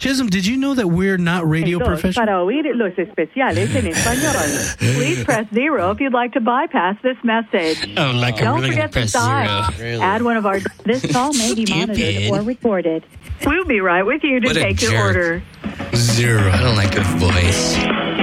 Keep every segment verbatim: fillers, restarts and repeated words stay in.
Chisholm, did you know that we're not radio professionals? Para oír los especiales en español, please press zero if you'd like to bypass this message. Oh, like I'm Don't really forget gonna to press sign. zero. Really? Add one of our. This call may be monitored Stupid. or recorded. We'll be right with you to What a take your jerk. order. Zero. I don't like her voice.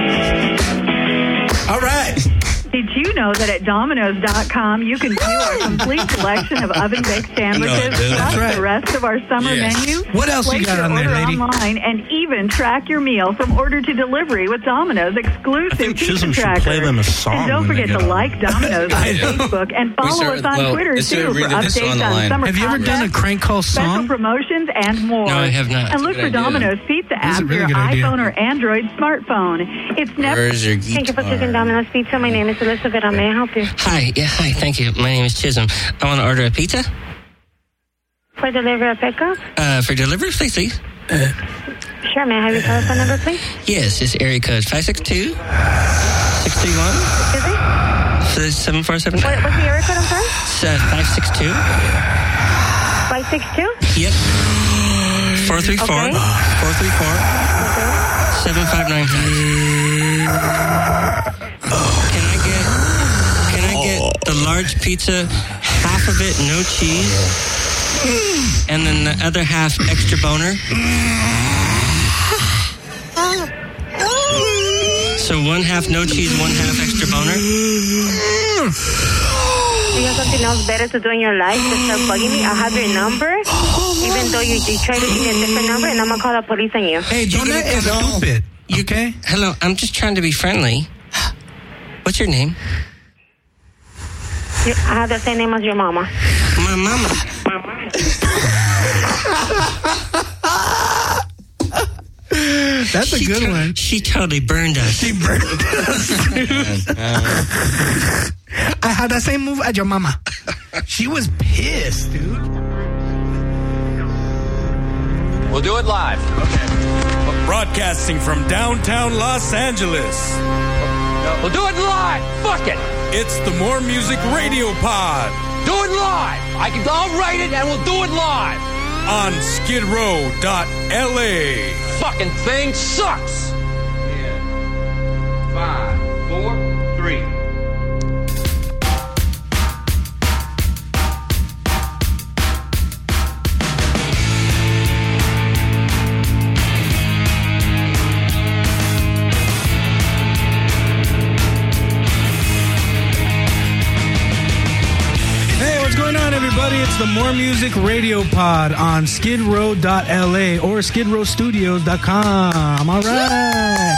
All right. Did you know that at Domino's dot com you can view our complete selection of oven-baked sandwiches, No, dude. plus That's right. the rest of our summer Yes. menu? What else you Place got your on there, order lady? online and even track your meal from order to delivery with Domino's exclusive I think pizza Chisholm should tracker. play them a song And don't when they forget get to on. like Domino's on Facebook and follow started- us on well, Twitter let's do too it, for read this on updates the on line. summer Have you ever done a contests, crank call special song? promotions, and more. No, I have not. And look Good for idea. Domino's Pizza This is app a for really your good idea. iPhone or Android smartphone. It's never. Where's your Thank you for choosing guitar? Domino's Pizza. My name is Elizabeth. How may I help you? Hi. Yeah, hi. Thank you. My name is Chisholm. I want to order a pizza. For delivery or pickup? Uh, for delivery, please, please. Sure. May I have your telephone number, please? Yes, it's area code five six two, six three one, Excuse me? seven four seven. What, what's the area code? I'm sorry? It's uh, five six two. five six two? Yep. four three four. Okay. four three four. seven five nine five. Can I get Can I get the large pizza, half of it no cheese, and then the other half extra boner? So one half no cheese, one half extra boner? Do you have something else better to do in your life to start bugging me? I have your number, even though you, you try to give me a different number, and I'm going to call the police on you. Hey, Donut is No. stupid. You Okay? Hello, I'm just trying to be friendly. What's your name? You, I have the same name as your mama. My mama. That's a She good to- one. She totally burned us. She burned us. I had the same move as your mama. She was pissed, dude. We'll do it live. Broadcasting from downtown Los Angeles, We'll do it live. Fuck it. it's the More Music Radio Pod Do it live. I can. I'll write it and we'll do it live. on skid row dot L A. Fucking thing sucks. Five, four, three. Hey, what's going on, everybody? It's the More Music Radio Pod on skid row dot L A or skid row studios dot com. All right.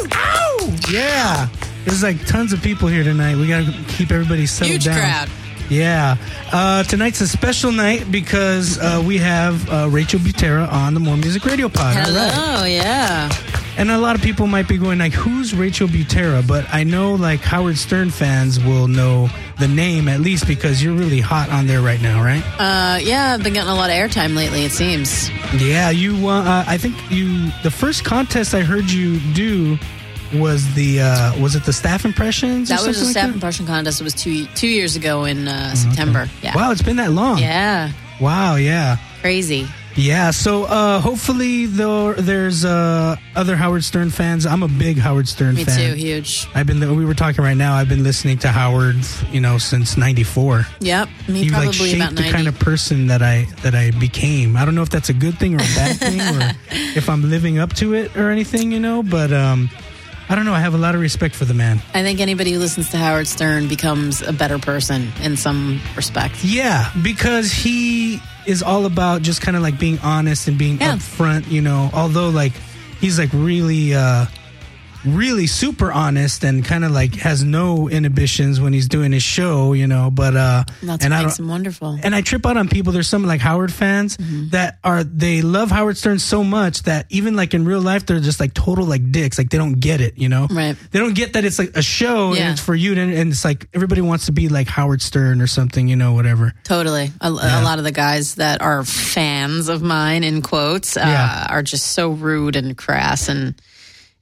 Ow! Yeah. There's like tons of people here tonight. We got to keep everybody settled Huge down. crowd. Yeah. Uh, tonight's a special night because uh, we have uh, Rachel Butera on the More Music Radio Pod. All right. Hello, yeah. And a lot of people might be going like, who's Rachel Butera? But I know like Howard Stern fans will know the name at least because you're really hot on there right now, right? Uh, yeah, I've been getting a lot of airtime lately, it seems. Yeah, you. Uh, uh, I think you. The first contest I heard you do was the. Uh, was it the staff impressions? or That was a something staff like that? impression contest. It was two two years ago in uh, September. Yeah. Wow, it's been that long. Yeah. Wow. Yeah. Crazy. Yeah. So uh, hopefully though, there's uh, other Howard Stern fans. I'm a big Howard Stern Me fan. too, huge. I've been. We were talking right now. I've been listening to Howard, you know, since ninety-four. Yep. Me He probably like shaped about the ninety. kind of person that I that I became. I don't know if that's a good thing or a bad thing, or if I'm living up to it or anything, you know. But um, I don't know. I have a lot of respect for the man. I think anybody who listens to Howard Stern becomes a better person in some respect. Yeah, because he is all about just kind of like being honest and being Yeah. upfront, you know. Although like he's like really, uh, really super honest and kind of like has no inhibitions when he's doing his show, you know. But uh, And that's and what I makes don't. him wonderful. And I trip out on people. There's some like Howard fans Mm-hmm. that are they love Howard Stern so much that even like in real life they're just like total like dicks. Like they don't get it, you know. Right. They don't get that it's like a show Yeah. and it's for you to, and it's like everybody wants to be like Howard Stern or something, you know, whatever. Totally. A, Yeah. a lot of the guys that are fans of mine, in quotes, uh, Yeah. are just so rude and crass and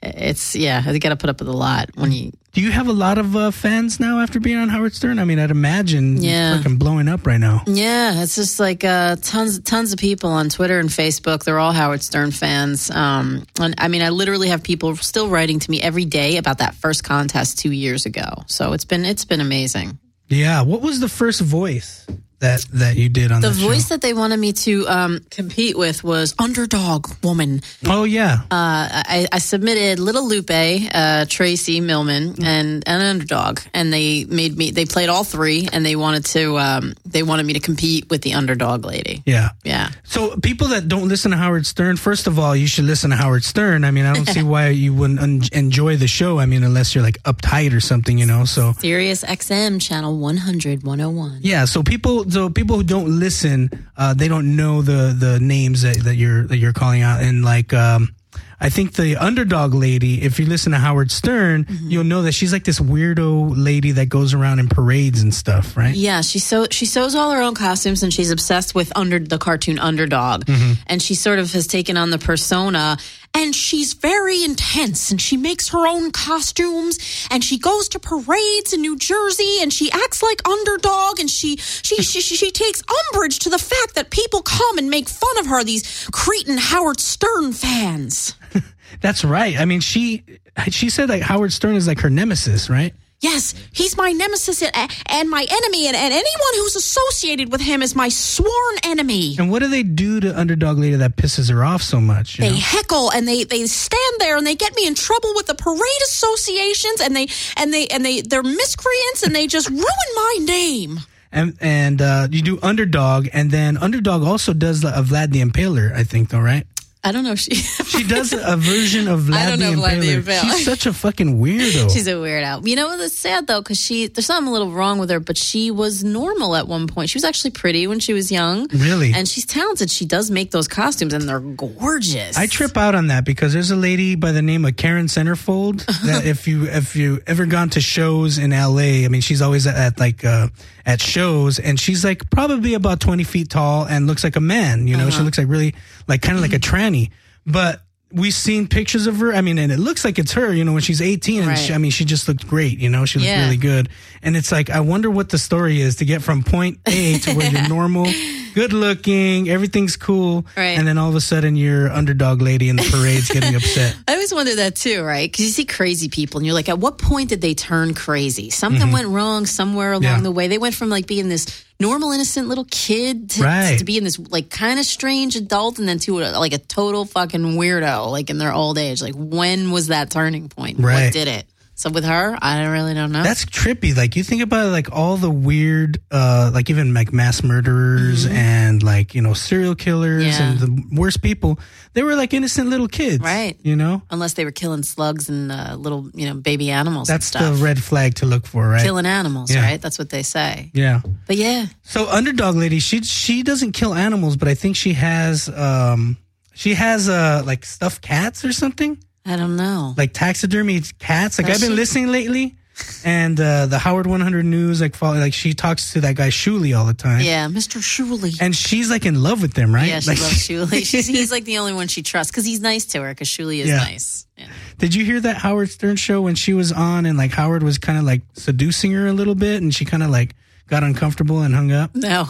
it's yeah, you got to put up with a lot when you. Do you have a lot of uh, fans now after being on Howard Stern? I mean, I'd imagine Yeah. it's fucking blowing up right now. Yeah, it's just like uh, tons, tons of people on Twitter and Facebook. They're all Howard Stern fans. Um, and I mean, I literally have people still writing to me every day about that first contest two years ago. So it's been it's been amazing. Yeah. What was the first voice that that you did on The the show? voice that they wanted me to um, compete with was Underdog Woman. Oh yeah. Uh, I, I submitted Little Lupe, uh, Tracy Millman, and an Underdog, and they made me. They played all three, and they wanted to. Um, they wanted me to compete with the Underdog lady. Yeah. Yeah. So people that don't listen to Howard Stern, first of all, you should listen to Howard Stern. I mean, I don't see why you wouldn't un- enjoy the show. I mean, unless you're like uptight or something, you know. So Sirius X M channel one hundred, one oh one. yeah. So people, so people who don't listen, uh, they don't know the the names that, that you're that you're calling out, and like. Um, I think the Underdog lady, if you listen to Howard Stern, mm-hmm. you'll know that she's like this weirdo lady that goes around in parades and stuff, right? Yeah, she sew she sews all her own costumes, and she's obsessed with under the cartoon Underdog, Mm-hmm. and she sort of has taken on the persona. And she's very intense, and she makes her own costumes, and she goes to parades in New Jersey, and she acts like Underdog, and she she she she, she takes umbrage to the fact that people come and make fun of her, these cretin Howard Stern fans. That's right. I mean, she she said like Howard Stern is like her nemesis, right? Yes, he's my nemesis and, and my enemy, and, and anyone who's associated with him is my sworn enemy. And what do they do to Underdog lady that pisses her off so much? You They know? heckle and they, they stand there and they get me in trouble with the parade associations, and they and they and they they're miscreants, and they just ruin my name. And and uh, you do Underdog, and then Underdog also does the, uh, Vlad the Impaler, I think, though, right? I don't know if she She does a version of Vlad, I don't the, know Vlad the Impaler. Impaler. She's such a fucking weirdo. She's a weirdo. You know what? It's sad though, because she there's something a little wrong with her, but she was normal at one point. She was actually pretty when she was young. Really? And she's talented. She does make those costumes, and they're gorgeous. I trip out on that because there's a lady by the name of Karen Centerfold that if you if you ever gone to shows in L A, I mean, she's always at, at like uh, at shows, and she's like probably about twenty feet tall and looks like a man. You know, uh-huh. She looks like really like kind of like a tranny. But we've seen pictures of her. I mean, and it looks like it's her, you know, when she's eighteen. And right. she, I mean, she just looked great, you know, she looked yeah. really good. And it's like, I wonder what the story is to get from point A to where you're normal, good looking, everything's cool. Right. And then all of a sudden you're Underdog lady in the parade's getting upset. I always wonder that too, right? Because you see crazy people and you're like, at what point did they turn crazy? Something Mm-hmm. went wrong somewhere along Yeah. the way. They went from like being this normal, innocent little kid to, Right. to being this like kind of strange adult, and then to a, like a total fucking weirdo, like in their old age. Like, when was that turning point? Right. What did it? So with her, I really don't know. That's trippy. Like, you think about like all the weird, uh, like even like mass murderers mm-hmm. and like, you know, serial killers Yeah. and the worst people. They were like innocent little kids. Right. You know? Unless they were killing slugs and uh, little, you know, baby animals That's and stuff. the red flag to look for, right? Killing animals, Yeah. right? That's what they say. Yeah. But yeah. So Underdog lady, she she doesn't kill animals, but I think she has um she has uh like stuffed cats or something. I don't know. Like taxidermy cats. Like Does I've been she? listening lately, and uh, the Howard one hundred News like follow, like she talks to that guy Shuley all the time. Yeah, Mister Shuley. And she's like in love with them, right? Yeah, she like, loves Shuley. She's, he's like the only one she trusts because he's nice to her, because Shuley is Yeah. nice. Yeah. Did you hear that Howard Stern show when she was on and like Howard was kind of like seducing her a little bit, and she kind of like got uncomfortable and hung up? No.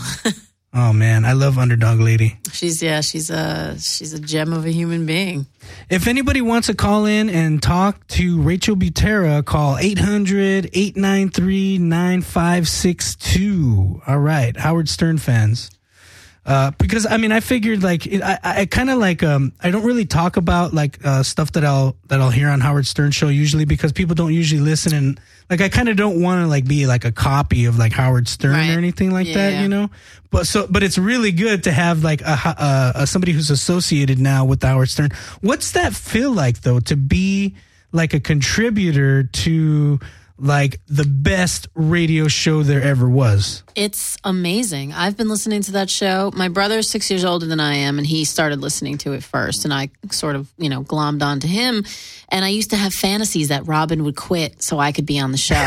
Oh man, I love Underdog lady. she's, yeah, she's a, she's a gem of a human being. If anybody wants to call in and talk to Rachel Butera, call eight hundred, eight nine three, nine five six two. All right, Howard Stern fans. Uh, because I mean, I figured like it, I, I kind of like um, I don't really talk about like uh, stuff that I'll that I'll hear on Howard Stern show usually, because people don't usually listen, and like I kind of don't want to like be like a copy of like Howard Stern Right. or anything like Yeah, that, yeah. you know. But so but it's really good to have like a, a, a somebody who's associated now with Howard Stern. What's that feel like though, to be like a contributor to like the best radio show there ever was. It's amazing. I've been listening to that show. My brother's six years older than I am, and he started listening to it first, and I sort of, you know, glommed onto him. And I used to have fantasies that Robin would quit so I could be on the show.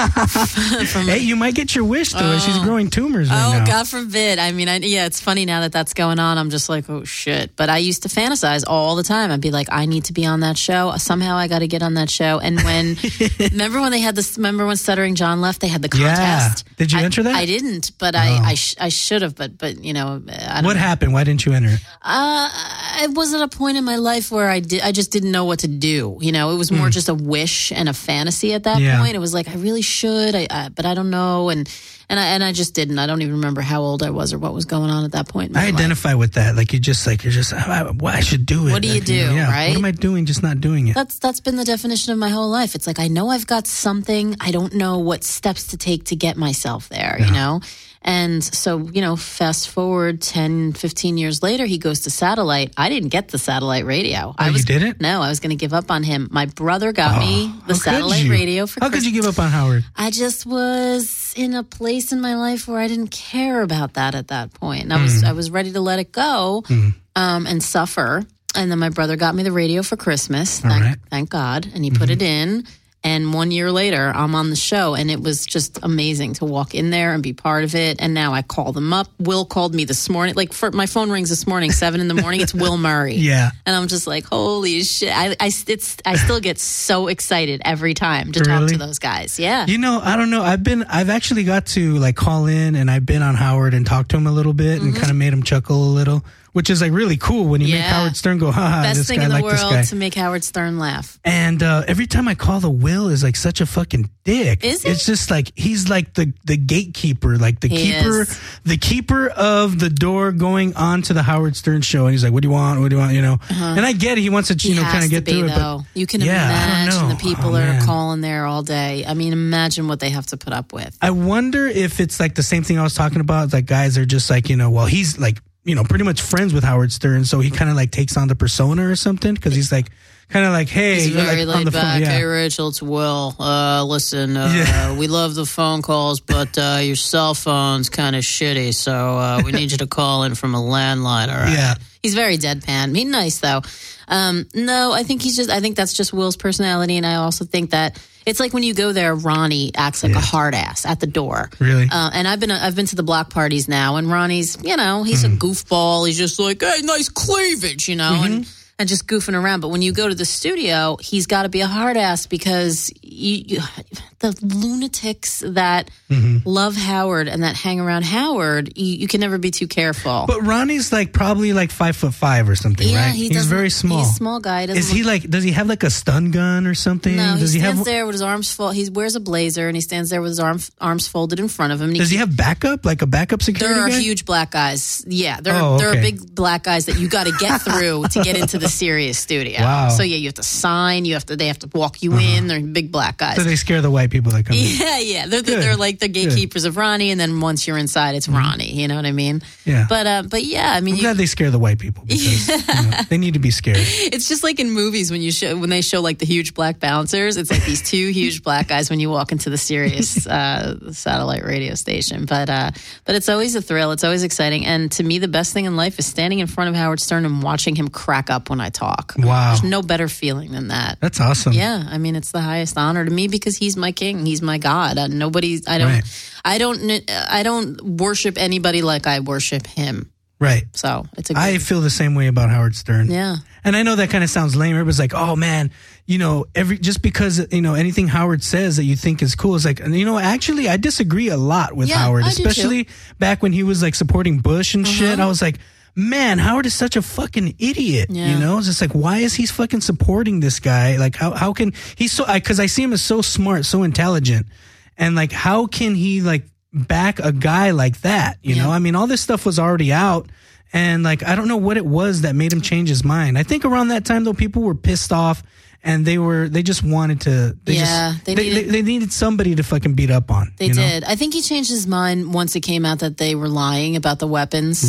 From, Hey, you might get your wish, though. Oh. She's growing tumors right oh, now. God forbid. I mean, I, yeah, it's funny now that that's going on. I'm just like, oh, shit. But I used to fantasize all the time. I'd be like, I need to be on that show. Somehow I got to get on that show. And when, remember when they had this, remember when Stuttering John left, they had the contest? Yeah. Did you I, enter that? I didn't, but Oh. I I, sh- I should have, but, but you know, I don't What know. happened? Why didn't you enter? Uh, it wasn't a point in my life where I did. I just didn't know what to do. You know, it was more just a wish and a fantasy at that Yeah. point. It was like I really should, I, I, but I don't know, and and I and I just didn't. I don't even remember how old I was or what was going on at that point. In my I life. identify with that. Like, you just, like, you're just, I, I, I should do it. What do you Like, do, yeah. right? What am I doing just not doing it? That's that's been the definition of my whole life. It's like I know I've got something. I don't know what steps to take to get myself there, you know? And so, you know, fast forward ten, fifteen years later, he goes to satellite. I didn't get the satellite radio. Oh, I you was, didn't? No, I was going to give up on him. My brother got me the How could satellite you? radio for How could Christmas. you give up on Howard? I just was in a place in my life where I didn't care about that at that point. And I was Mm. I was ready to let it go um, and suffer. And then my brother got me the radio for Christmas. All Thank, right. thank God. And he put it in. And one year later, I'm on the show, and it was just amazing to walk in there and be part of it. And now I call them up. Will called me this morning. Like, for, my phone rings this morning, seven in the morning. It's Will Murray. Yeah. And I'm just like, holy shit. I, I, it's, I still get so excited every time to talk Really? to those guys. Yeah. You know, I don't know. I've been, I've actually got to like call in, and I've been on Howard and talked to him a little bit and kind of made him chuckle a little, which is like really cool when you make Mm-hmm. Yeah. Howard Stern go, ha ha, Best this thing guy in the like this guy. world to make Howard Stern laugh. And uh, every time I call, the Will is like such a fucking dick. Is he? It's just like he's like the the gatekeeper, like the He keeper, is. the keeper of the door going on to the Howard Stern show. And he's like, "What do you want? What do you want?" You know. And I get it. He wants to, you He know, has kind of to get be, through it. though. But You can yeah, I don't imagine know. the people Oh, that man. are calling there all day. I mean, imagine what they have to put up with. I wonder if it's like the same thing I was talking about. Like guys are just like, you know, well, he's like, you know, pretty much friends with Howard Stern, so he kind of like takes on the persona or something because he's like, kind of like, hey, He's you're, very like, on laid the phone. back. Yeah. Hey, Rachel, it's Will. Uh, listen, uh, Yeah. we love the phone calls, but uh, your cell phone's kind of shitty, so uh, we need you to call in from a landline, all right? Yeah. He's very deadpan. He's nice, though. Um, no, I think he's just, I think that's just Will's personality, and I also think that it's like when you go there, Ronnie acts like a hard ass at the door. Really? Uh, and I've been I've been to the block parties now, and Ronnie's, you know, he's Mm-hmm. a goofball. He's just like, hey, nice cleavage, you know, and and just goofing around. But when you go to the studio, he's got to be a hard ass because you, you, the lunatics that Mm-hmm. love Howard and that hang around Howard, you, you can never be too careful. But Ronnie's like probably like five foot five or something, yeah, right? he he's doesn't- very small. He's a small guy. He doesn't Is he look- like? Does he have like a stun gun or something? No, does he he stands have? there with his arms folded. He wears a blazer and he stands there with his arm, arms folded in front of him. And Does he have backup? Like a backup security There are guy? huge black guys. Yeah, there, Oh, there are okay. big black guys that you got to get through to get into the Sirius studio. Wow. So yeah, you have to sign. You have to. They have to walk you in. They're big black guys. So they scare the white people that come in. yeah, yeah. They're Good. they're like the gatekeepers of Ronnie, and then once you're inside, it's Ronnie. You know what I mean? Yeah. But uh, but yeah, I mean, I'm you, glad they scare the white people because you know, they need to be scared. it's just like in movies when you show when they show like the huge black bouncers. It's like these two huge black guys when you walk into the Sirius uh, satellite radio station. But uh, but it's always a thrill. It's always exciting. And to me, the best thing in life is standing in front of Howard Stern and watching him crack up when I talk. Wow. There's no better feeling than that. That's awesome. Yeah, I mean it's the highest honor to me because he's my king. He's my God. Uh, nobody. I don't. Right. I don't. I don't worship anybody like I worship him. Right. So it's a. Good, I feel the same way about Howard Stern. yeah. And I know that kind of sounds lame. Everybody's like, "Oh man, you know, every just because you know anything Howard says that you think is cool is like, and you know, actually, I disagree a lot with Yeah, Howard, I do too. especially back when he was like supporting Bush and shit. I was like, man, Howard is such a fucking idiot. Yeah. You know, it's just like, why is he fucking supporting this guy? Like, how how can he's so? Because I, I see him as so smart, so intelligent, and like, how can he like back a guy like that? You Yeah. know, I mean, all this stuff was already out. And like, I don't know what it was that made him change his mind. I think around that time though, people were pissed off and they were, they just wanted to, they Yeah, just, they they, needed- they, they needed somebody to fucking beat up on. They you know? did. I think he changed his mind once it came out that they were lying about the weapons. Right.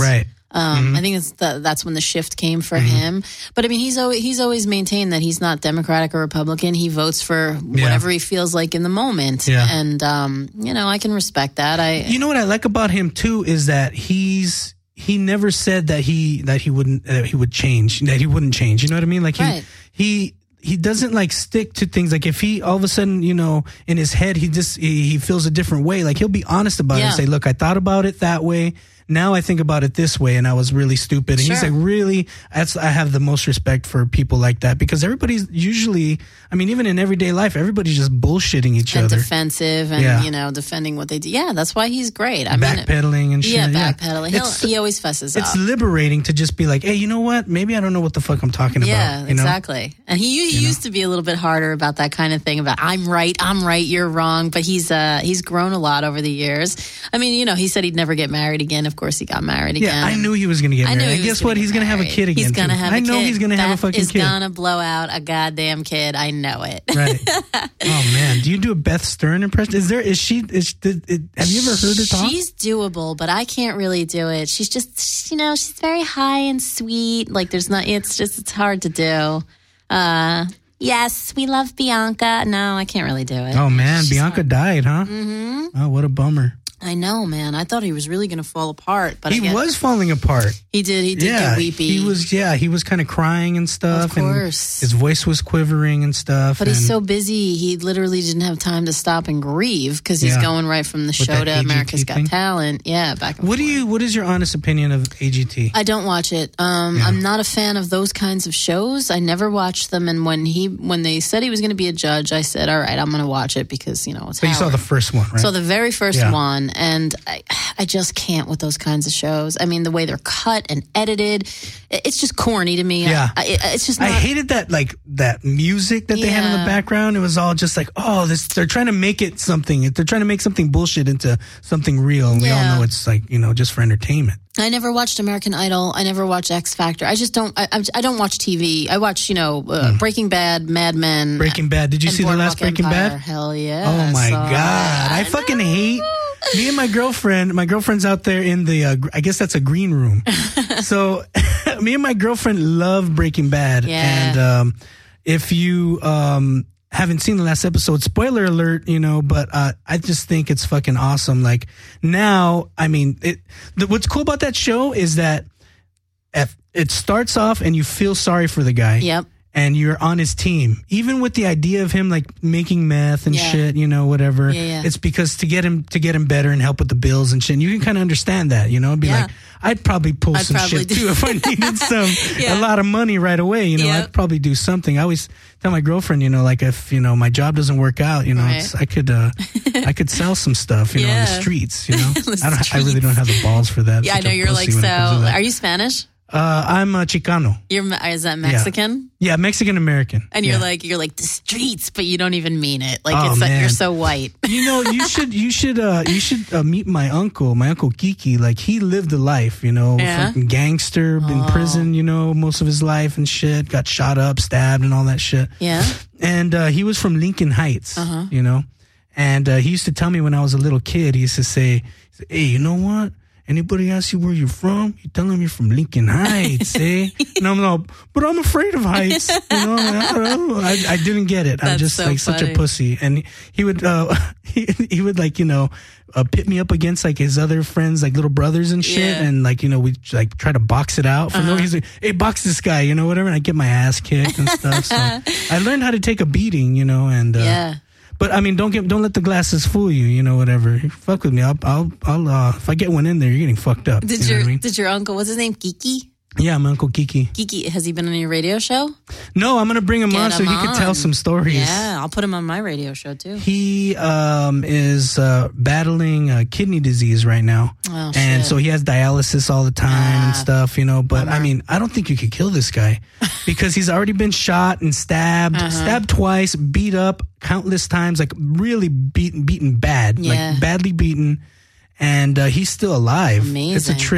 Um, Mm-hmm. I think it's the, that's when the shift came for him. But I mean, he's always, he's always maintained that he's not Democratic or Republican. He votes for whatever he feels like in the moment. Yeah. And, um, you know, I can respect that. I, You know what I like about him too is that he's he never said that he that he wouldn't that he would change, that he wouldn't change. You know what I mean? Like he Right. he he doesn't like stick to things. Like if he all of a sudden, you know, in his head he just he, he feels a different way. Like he'll be honest about it Yeah. and say, "Look, I thought about it that way. Now I think about it this way, and I was really stupid." And he's Sure. like, really, that's, I have the most respect for people like that, because everybody's usually, I mean, even in everyday life, everybody's just bullshitting each and other. defensive and, Yeah. you know, defending what they do. Yeah, that's why he's great. I mean, Backpedaling and shit. yeah, Yeah, backpedaling. He'll, It's- he always fesses It's up. liberating to just be like, hey, you know what? Maybe I don't know what the fuck I'm talking Yeah, about. You know? exactly. And he, he used to be a little bit harder about that kind of thing about I'm right, I'm right, you're wrong. But he's uh he's grown a lot over the years. I mean, you know, he said he'd never get married again. Of course, he got married again. Yeah, I knew he was going to get I married. knew he And was guess gonna what? get He's going to have a married. kid again. He's gonna too. have a I know kid. he's going to have a Beth fucking is kid. gonna blow out a goddamn kid. I know it. Right. Oh man, do you do a Beth Stern impression? Is there? Is she? Is did, it, have you ever heard her talk? She's doable, but I can't really do it. She's just, you know, she's very high and sweet. Like there's not, it's just, it's hard to do. Uh, yes, we love Bianca. No, I can't really do it. Oh man, She's Bianca hard. died, huh? Mm-hmm. Oh, what a bummer. I know, man. I thought he was really going to fall apart, but I He guess was falling apart. he did. He did Yeah, get weepy. he was. Yeah, he was kind of crying and stuff. Of course. And his voice was quivering and stuff. But he's and so busy, he literally didn't have time to stop and grieve because he's Yeah. going right from the show that to A G T America's Got thing? Talent. Yeah, back and What do forth. you? What is your honest opinion of A G T? I don't watch it. Um, Yeah. I'm not a fan of those kinds of shows. I never watched them. And when he when they said he was going to be a judge, I said, "All right, I'm going to watch it because you know it's." But you saw Howard." the first one, right? So the very first Yeah. one, and I, I just can't with those kinds of shows. I mean, the way they're cut and edited, it- it's just corny to me. Yeah. I, I, it's just. Not, I hated that, like that music that they had in the Yeah. background. It was all just like, oh, this. They're trying to make it something. They're trying to make something bullshit into something real, and we all Yeah. know it's like, you know, just for entertainment. I never watched American Idol. I never watched X Factor. I just don't. I, I'm- I don't watch T V. I watch, you know, uh, Breaking Bad, Mad Men. Hmm. Breaking Bad. Did you and see the last Boardwalk Breaking Empire. Bad? Hell yeah. Oh my saw god! it. I fucking hate. Me and my girlfriend. My girlfriend's out there in the. Uh, gr- I guess that's a green room. So, me and my girlfriend love Breaking Bad, Yeah. and um, if you um, haven't seen the last episode, spoiler alert, you know. But uh, I just think it's fucking awesome. Like now, I mean, it. The, what's cool about that show is that if it starts off and you feel sorry for the guy. Yep. And you're on his team, even with the idea of him like making meth and Yeah. shit, you know, whatever. Yeah, yeah. It's because to get him to get him better and help with the bills and shit. And you can kind of understand that, you know. It'd be Yeah. like, I'd probably pull I'd some probably shit do- too if I needed some Yeah. a lot of money right away. You know, Yep. I'd probably do something. I always tell my girlfriend, you know, like if you know my job doesn't work out, you know, Right. it's, I could uh, I could sell some stuff, you know, on the Yeah. streets. You know, The I don't. I really streets. don't have the balls for that. Yeah, I Such know a you're like pussy so. when it comes to that. Are you Spanish? Uh, I'm a Chicano. You're Me- is that Mexican? Yeah, Mexican American. And you're Yeah. like you're like the streets, but you don't even mean it. Like Oh, it's like man. you're so white. You know, you should you should uh you should uh, meet my uncle, my uncle Kiki. Like he lived a life, you know, Yeah? fucking gangster, been in prison, you know, most of his life and shit. Got shot up, stabbed, and all that shit. Yeah. And uh, he was from Lincoln Heights, Uh-huh. you know. And uh, he used to tell me when I was a little kid, he used to say, "Hey, you know what? Anybody ask you where you're from, you tell them you're from Lincoln Heights, eh?" And I'm like, "But I'm afraid of heights." You know, I, don't know. I, I didn't get it. I'm That's just so like such a funny. pussy. And he would, uh, he, he would like, you know, uh, pit me up against like his other friends, like little brothers and shit. Yeah. And like, you know, we like try to box it out for no Uh-huh. reason. Hey, box this guy, you know, whatever. And I get my ass kicked and stuff. So I learned how to take a beating, you know, and, uh, Yeah. but I mean, don't get, don't let the glasses fool you, you know, whatever. Fuck with me. I'll, I'll, I'll, uh, if I get one in there, you're getting fucked up. Did you know your what I mean? did your uncle? What's his name? Kiki. Yeah, my Uncle Kiki. Kiki, has he been on your radio show? No, I'm going to bring him Get on so him he can tell on. some stories. Yeah, I'll put him on my radio show too. He um, is uh, battling uh, kidney disease right now. Oh, and shit. so he has dialysis all the time and Ah, stuff, you know. But I bummer. mean, I don't think you could kill this guy because he's already been shot and stabbed, Uh-huh. stabbed twice, beat up countless times, like really beaten, beaten bad, Yeah. like badly beaten. And uh, he's still alive. It's a Amazing. trip.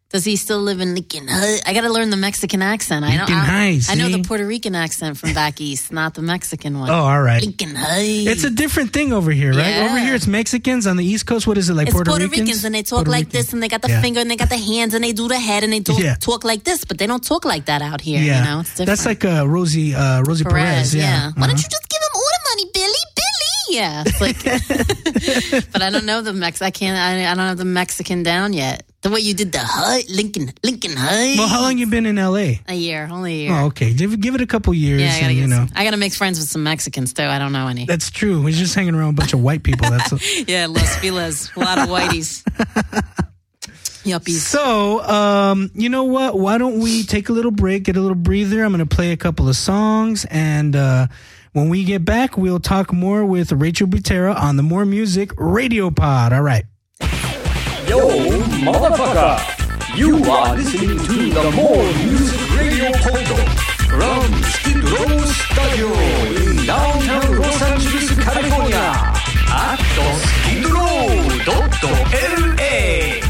Does he still live in Lincoln Heights? I got to learn the Mexican accent. I know. Lincoln Heights, I, I know see? the Puerto Rican accent from back east, not the Mexican one. Oh, all right. Lincoln Heights. It's a different thing over here, right? Yeah. Over here, it's Mexicans. On the East Coast, what is it, like It's Puerto, Puerto Ricans? Ricans, and they talk Puerto like Ricans. this, and they got the Yeah. finger, and they got the hands, and they do the head, and they do Yeah. talk like this, but they don't talk like that out here. Yeah, You know, it's different. that's like uh, Rosie uh, Rosie Perez. Perez, yeah. yeah. Why don't Uh-huh. you just give him all the money, Billy? Billy, yeah. It's like, but I don't know the Mex. I can't. I, I don't have the Mexican down yet. The way you did the high Lincoln Lincoln High. Well, how long you been in L A? A year, only a year. Oh, okay. Give, give it a couple years. yeah, I gotta and, get you know. some, I gotta make friends with some Mexicans too. I don't know any. That's true. We're just hanging around a bunch of white people. That's a- yeah, Los Feliz, a lot of whiteys. Yuppies. So, um, you know what? Why don't we take a little break, get a little breather? I'm going to play a couple of songs, and uh, when we get back, we'll talk more with Rachel Butera on the More Music Radio Pod. All right. Yo, motherfucker! You are listening to the More Music Radio Podcast from Skid Row Studio in downtown Los Angeles, California at skid row dot L A.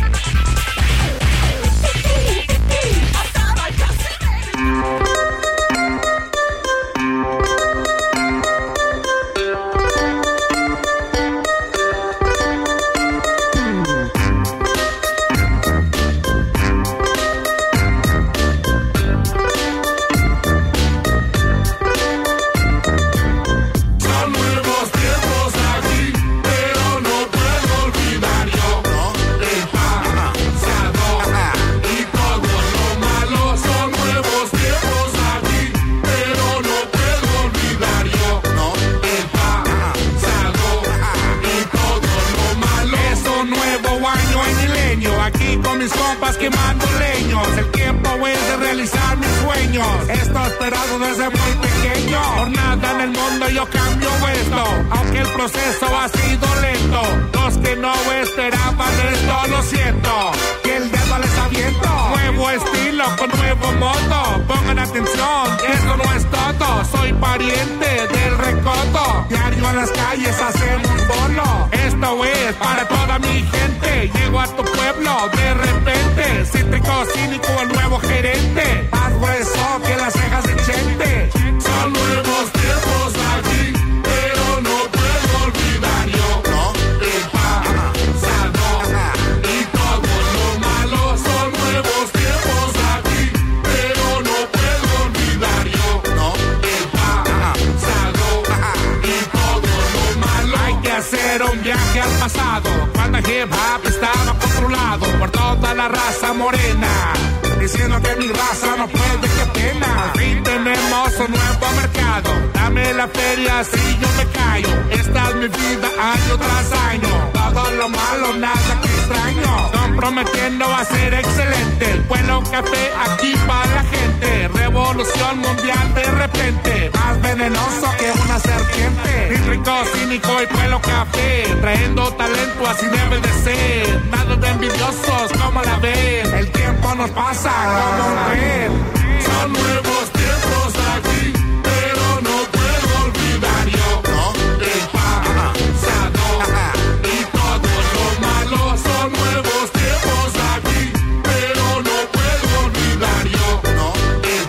Quemando leños, el tiempo es de realizar mis sueños. Esto esperado desde muy pequeño. Por nada en el mundo yo cambio esto, aunque el proceso ha sido lento. Los que no esperaban esto lo siento, que el dedo les aviento. Nuevo estilo con nuevo modo. Pongan atención, esto no es todo. Soy pariente del recodo. Diario en las calles hacemos bolo. Esto es para toda mi gente. Llego a tu pueblo de repente. Cítrico, cínico, el nuevo gerente. Más grueso que las cejas de Chente. Son nuevos tiempos aquí, pero no puedo olvidar yo. No, el pasado y todo lo malo. Son nuevos tiempos aquí, pero no puedo olvidar yo. No, el pasado y todo lo malo. Hay que hacer un viaje al pasado, cuando el hip hop estaba controlado por toda la raza morena, diciendo que mi raza no puede, qué pena. Y tenemos un nuevo mercado. Dame la feria si yo me callo. Esta es mi vida año tras año. Todo lo malo, nada que extraño. Comprometiendo a ser excelente. El pueblo café aquí para la gente. Revolución mundial de repente. Más venenoso que una serpiente. Rico, cínico y pueblo café. Trayendo talento así debe de ser. Nada de envidiosos como la ven. El tiempo nos pasa como un tren. Son nuevos tiempos aquí, pero no puedo olvidar yo. No, el pasado y todo lo malo. Son nuevos tiempos aquí, pero no puedo olvidar yo. No, el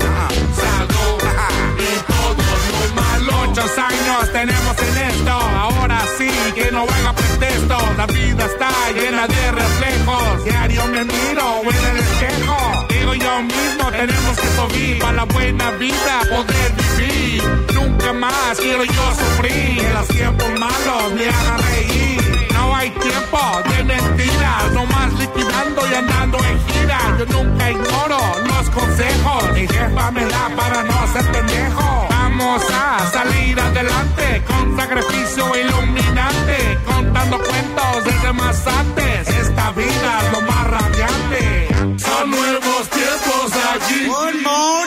pasado y todo lo malo. Muchos años tenemos en esto, ahora sí que no haga pretexto. La vida está llena de reflejos. Diario me miro en el espejo. Digo yo mismo, tenemos que subir para la buena vida, poder vivir. Nunca más quiero yo sufrir. Que los tiempos malos me hagan reír. No hay tiempo de mentiras, nomás liquidando y andando en gira. Yo nunca ignoro los consejos. Mi jefa me da para no ser pendejo. Vamos a salir adelante con sacrificio iluminante, contando cuentos desde más antes. Esta vida es lo más radiante. Son nuevos tiempos aquí. One more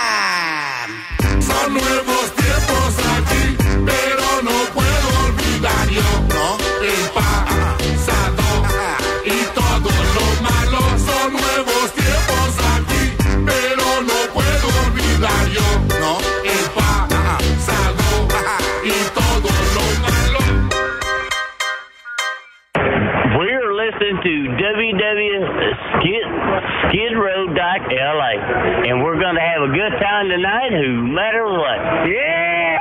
time. Son nuevos tiempos aquí, pero no puedo olvidar yo. No, el pasado y todo lo malo. Son nuevos tiempos aquí, pero no puedo olvidar yo. No, el pasado y todo lo malo. We're listening to W W Skid, Skid Row dot L A. And we're going to have a good time tonight, no matter what. Yeah!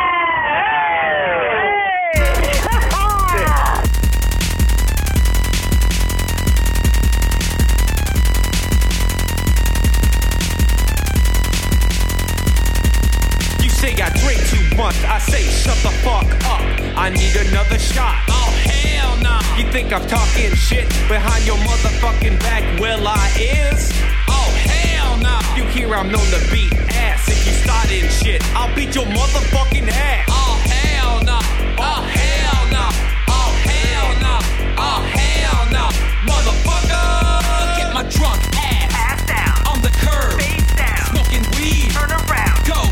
You say I drink too much, I say shut the fuck up. I need another shot. Oh hell no. Nah. You think I'm talking shit behind your motherfucking back? Well I is. Oh hell no. Nah. You hear I'm known to beat ass. If you starting shit, I'll beat your motherfucking ass. Oh hell no. Nah. Oh hell no. Nah. Oh hell no. Nah. Oh hell no. Nah. Motherfucker. Look at my drunk ass. Ass down. On the curb. Face down. Smoking weed. Turn around. Go.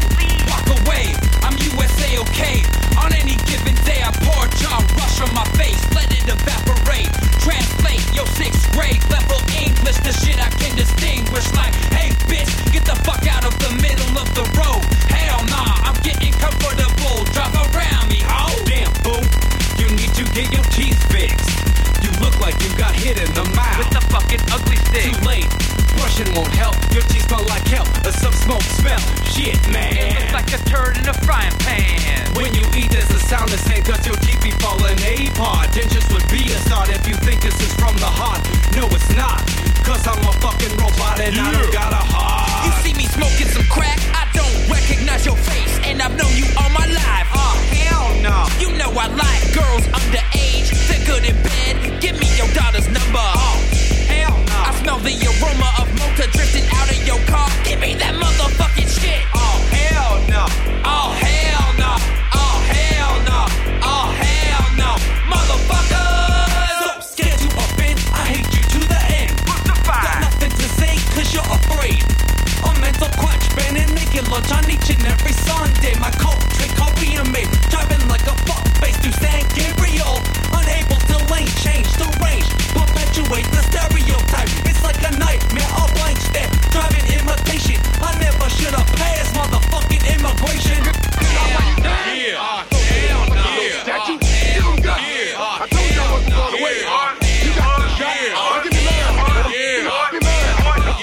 Away. I'm U S A okay. On any given day, I pour John Rush on my face, let it evaporate. Translate your sixth grade level English, the shit I can distinguish. Like, hey bitch, get the fuck out of the middle of the road. Hell nah, I'm getting comfortable. Drive around me, ho. Damn boo, you need to get your teeth fixed. You look like you got hit in the mouth with the fucking ugly stick. Too late. Brushing won't help. Your teeth smell like hell, or some smoke smell. Shit, man. It looks like a turd in a frying pan. When you eat, there's a sound the same, cause your teeth be falling apart. Dentures would be a start if you think this is from the heart. No, it's not, cause I'm a fucking robot and yeah. I don't got a heart. You see me smoking some crack, I don't recognize your face, and I've known you all my life. Oh, hell no. You know I like girls underage, they're good in bed. Give me your daughter's number. Oh, hell no. I smell the aroma of motor drifting out of your car. Give me that motherfucking shit. Oh, hell no. Oh, hell no. Oh, hell no. Oh, hell no. Motherfuckers. So scared to offend, I hate you to the end. What's the fire? Got nothing to say, cause you're afraid. A mental crunch, banning making lunch on each and every Sunday. My coat, drink coffee and made. Driving like a fuck face to San Gabriel. Unable to lane change the range. Perpetuate the stereotype. It's like a nightmare, a blank stare. Driving imitation. I never should have passed motherfucking immigration. Hell no. Yeah. Uh, hell no. Yeah. Statue. Yeah. Uh, yeah. I told y'all what's going away. You got the shot. I'll give you love. Yeah.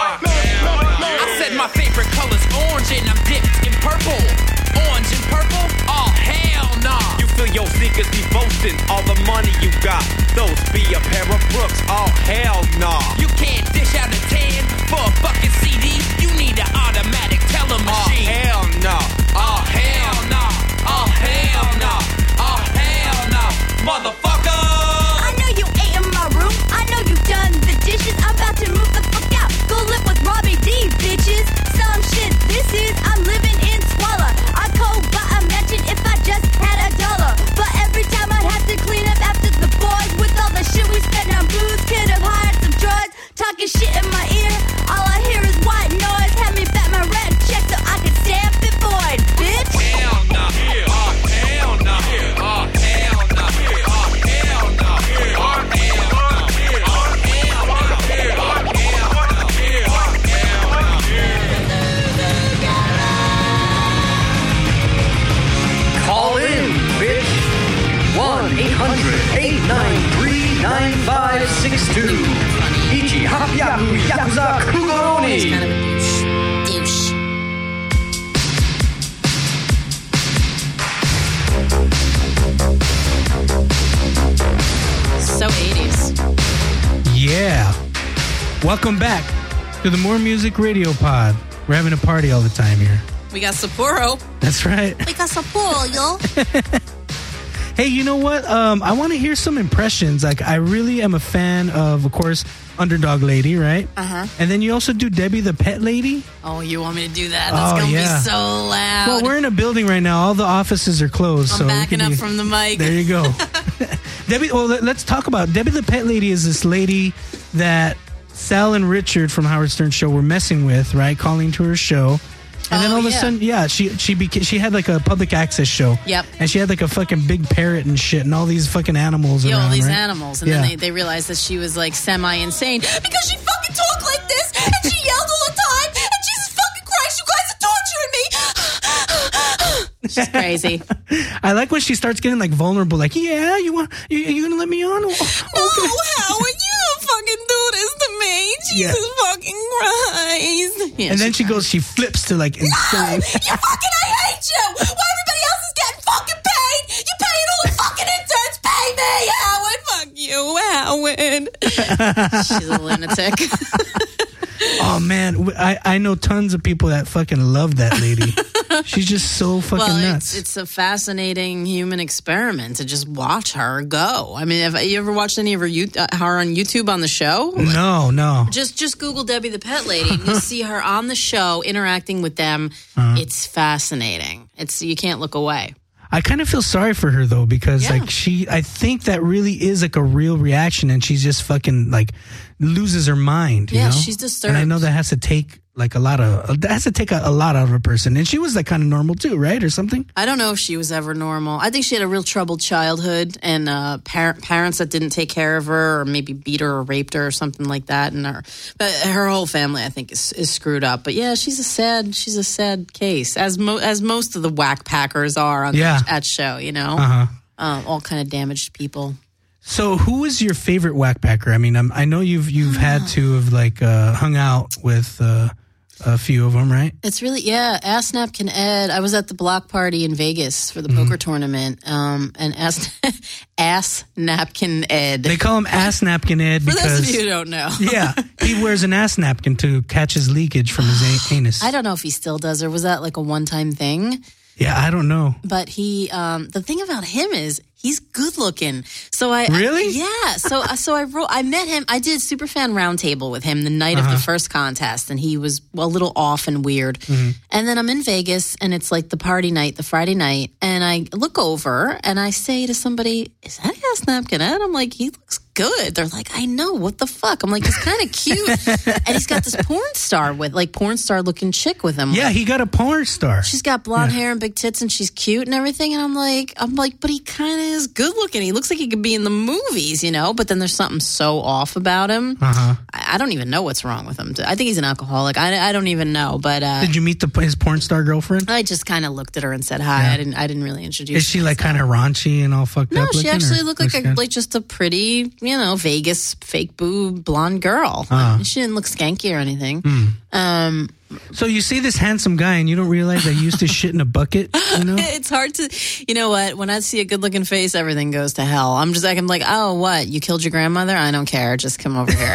Yeah. I said my favorite color's orange and I'm dipped in purple. Orange and purple? Oh, hell no. Nah. You feel your sneakers be boasting all the money you got. Those be a pair of Brooks. Oh, hell no. Nah. You can't dish out a tan for a fucking C D. You need an automatic teller machine. Oh, hell no. Oh, hell no. Oh, hell no. Oh, hell no. Motherfucker. I know you ate in my room. I know you done the dishes. I'm about to move the fuck out. Go live with Robbie D, bitches. Some shit this is. I'm living in squalor. I could buy a mansion if I just had a dollar. But every time I'd have to clean up after the boys. With all the shit we spend on booze, could have hired some drugs. Talking shit in my ear. All I hear is white noise. Have me back my red check so I can stamp it void, bitch. Hell no. Yeah. Oh, hell no. Yeah. Oh, hell no. Yeah. Oh, hell no. Yeah. Oh, hell no. Yeah. Oh, hell no. Yeah. Oh, hell no. Yeah. Oh, hell no. Call in, bitch. one eight hundred eight nine three nine five six two. Ichi Hapyaku Yakuza Kugoroni. Kind of douche. So eighties. Yeah. Welcome back to the More Music Radio Pod. We're having a party all the time here. We got Sapporo. That's right. We got Sapporo, yo. Hey, you know what? Um, I want to hear some impressions. Like, I really am a fan of, of course, Underdog Lady, right? Uh-huh. And then you also do Debbie the Pet Lady. Oh, you want me to do that? That's oh, going to yeah. be so loud. Well, we're in a building right now. All the offices are closed. I'm so backing up be, from the mic. There you go. Debbie, well, let's talk about Debbie the Pet Lady is this lady that Sal and Richard from Howard Stern Show were messing with, right? Calling to her show. And oh, then all of a yeah. sudden, yeah, she she beca- she had like a public access show. Yep. And she had like a fucking big parrot and shit and all these fucking animals Yo, around, all these right? animals. And yeah. then they, they realized that she was like semi-insane because she fucking talked like this and she yelled all the time and Jesus fucking Christ, you guys are torturing me. She's crazy. I like when she starts getting like vulnerable, like, yeah, you want, you, you gonna let me on? Oh, okay. No, Howard, you don't fucking do this to me. me. Jesus Yeah. fucking Christ. Yeah, and then she cried. goes, she flips to like insane. No! You fucking, I hate you! Why everybody else is getting fucking paid? You paid all the fucking interns, pay me, Howard! Fuck you, Howard. She's a lunatic. Oh man, I, I know tons of people that fucking love that lady. She's just so fucking well, nuts. It's, it's a fascinating human experiment to just watch her go. I mean, have you ever watched any of her, you- uh, her on YouTube on the show? No, no. Just just Google Debbie the Pet Lady and you see her on the show interacting with them. Uh-huh. It's fascinating. It's you can't look away. I kind of feel sorry for her though, because Yeah. like she, I think that really is like a real reaction, and she's just fucking like loses her mind. You Yeah, know? she's disturbed. And I know that has to take like a lot of that has to take a, a lot out of a person, and she was like kind of normal too, right, or something. I don't know if she was ever normal. I think she had a real troubled childhood and uh, par- parents that didn't take care of her, or maybe beat her or raped her or something like that. And her, but her whole family, I think, is, is screwed up. But yeah, she's a sad, she's a sad case, as mo- as most of the whack packers are on Yeah. that at show. You know, Uh-huh. um, all kind of damaged people. So, who is your favorite whackpacker? I mean, I'm, I know you've you've had to have like uh, hung out with uh, a few of them, right? It's really, yeah, Ass Napkin Ed. I was at the block party in Vegas for the poker tournament, um, and Ass, Ass Napkin Ed. They call him Ass Napkin Ed For because those of you who don't know. yeah, he wears an ass napkin to catch his leakage from his a- anus. I don't know if he still does, or was that like a one-time thing? Yeah, I don't know. But he, um, the thing about him is he's good looking. So I Really? I, yeah. So so I wrote. I met him. I did Superfan Roundtable with him the night Uh-huh. of the first contest, and he was a little off and weird. Mm-hmm. And then I'm in Vegas, and it's like the party night, the Friday night, and I look over and I say to somebody, "Is that Ass Napkin Ed?" I'm like, "He looks good." They're like, "I know. What the fuck?" I'm like, "He's kind of cute," and he's got this porn star with like porn star looking chick with him. Yeah, he got a porn star. She's got blonde Yeah. hair and big tits, and she's cute and everything. And I'm like, I'm like, but he kind of is good looking. He looks like he could be in the movies, you know. But then there's something so off about him. Uh-huh. I, I don't even know what's wrong with him. I think he's an alcoholic. I, I don't even know. But uh, Did you meet the his porn star girlfriend? I just kind of looked at her and said hi. Yeah. I didn't. I didn't really introduce. Is she like kind of raunchy and all fucked No, up? she looking, actually or looked like looks a, good? like just a pretty, you know, Vegas fake boob blonde girl. Uh-huh. She didn't look skanky or anything. Hmm. Um, So you see this handsome guy, and you don't realize that he used to shit in a bucket. You know? it's hard to, you know what? When I see a good looking face, everything goes to hell. I'm just like, I'm like, oh, what? You killed your grandmother? I don't care. Just come over here.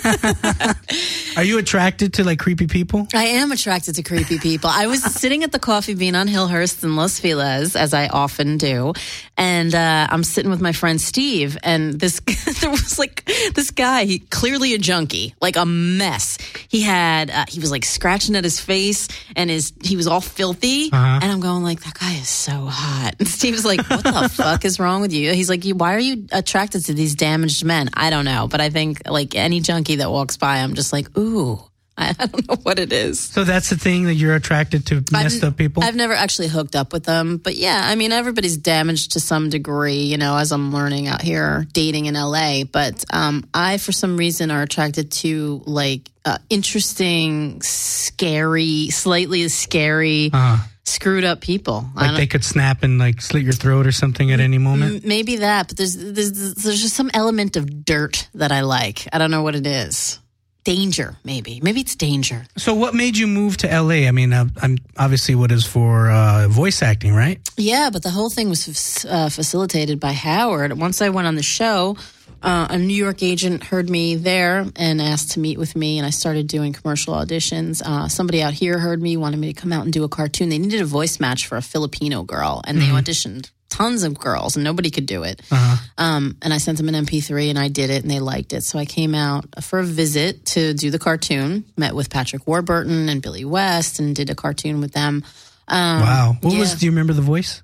Are you attracted to like creepy people? I am attracted to creepy people. I was sitting at the Coffee Bean on Hillhurst in Los Feliz, as I often do, and uh, I'm sitting with my friend Steve, and this there was like this guy, he clearly a junkie, like a mess. He had uh, he was like scratching at his face, and his he was all filthy, Uh-huh. and I'm going like, that guy is so hot. And Steve was like, what the fuck is wrong with you? He's like, you, why are you attracted to these damaged men? I don't know, but I think like any junkie that walks by, I'm just like, ooh. I I don't know what it is. So that's the thing, that you're attracted to messed I've, up people. I've never actually hooked up with them, but yeah, I mean, everybody's damaged to some degree, you know, as I'm learning out here dating in L A. But um, I, for some reason, are attracted to like uh, interesting, scary, slightly scary, Uh-huh. screwed up people. I Like don't- they could snap and like slit your throat or something at any moment. M- Maybe that, but there's, there's there's just some element of dirt that I like. I don't know what it is. Danger, maybe. Maybe it's danger. So what made you move to L A? I mean, uh, I'm obviously what is for uh, voice acting, right? Yeah, but the whole thing was uh, facilitated by Howard. Once I went on the show, uh, a New York agent heard me there and asked to meet with me, and I started doing commercial auditions. Uh, somebody out here heard me, wanted me to come out and do a cartoon. They needed a voice match for a Filipino girl, and they auditioned tons of girls, and nobody could do it. Uh-huh. Um, and I sent them an M P three, and I did it, and they liked it. So I came out for a visit to do the cartoon, met with Patrick Warburton and Billy West, and did a cartoon with them. Um, Wow. What yeah. was? Do you remember the voice?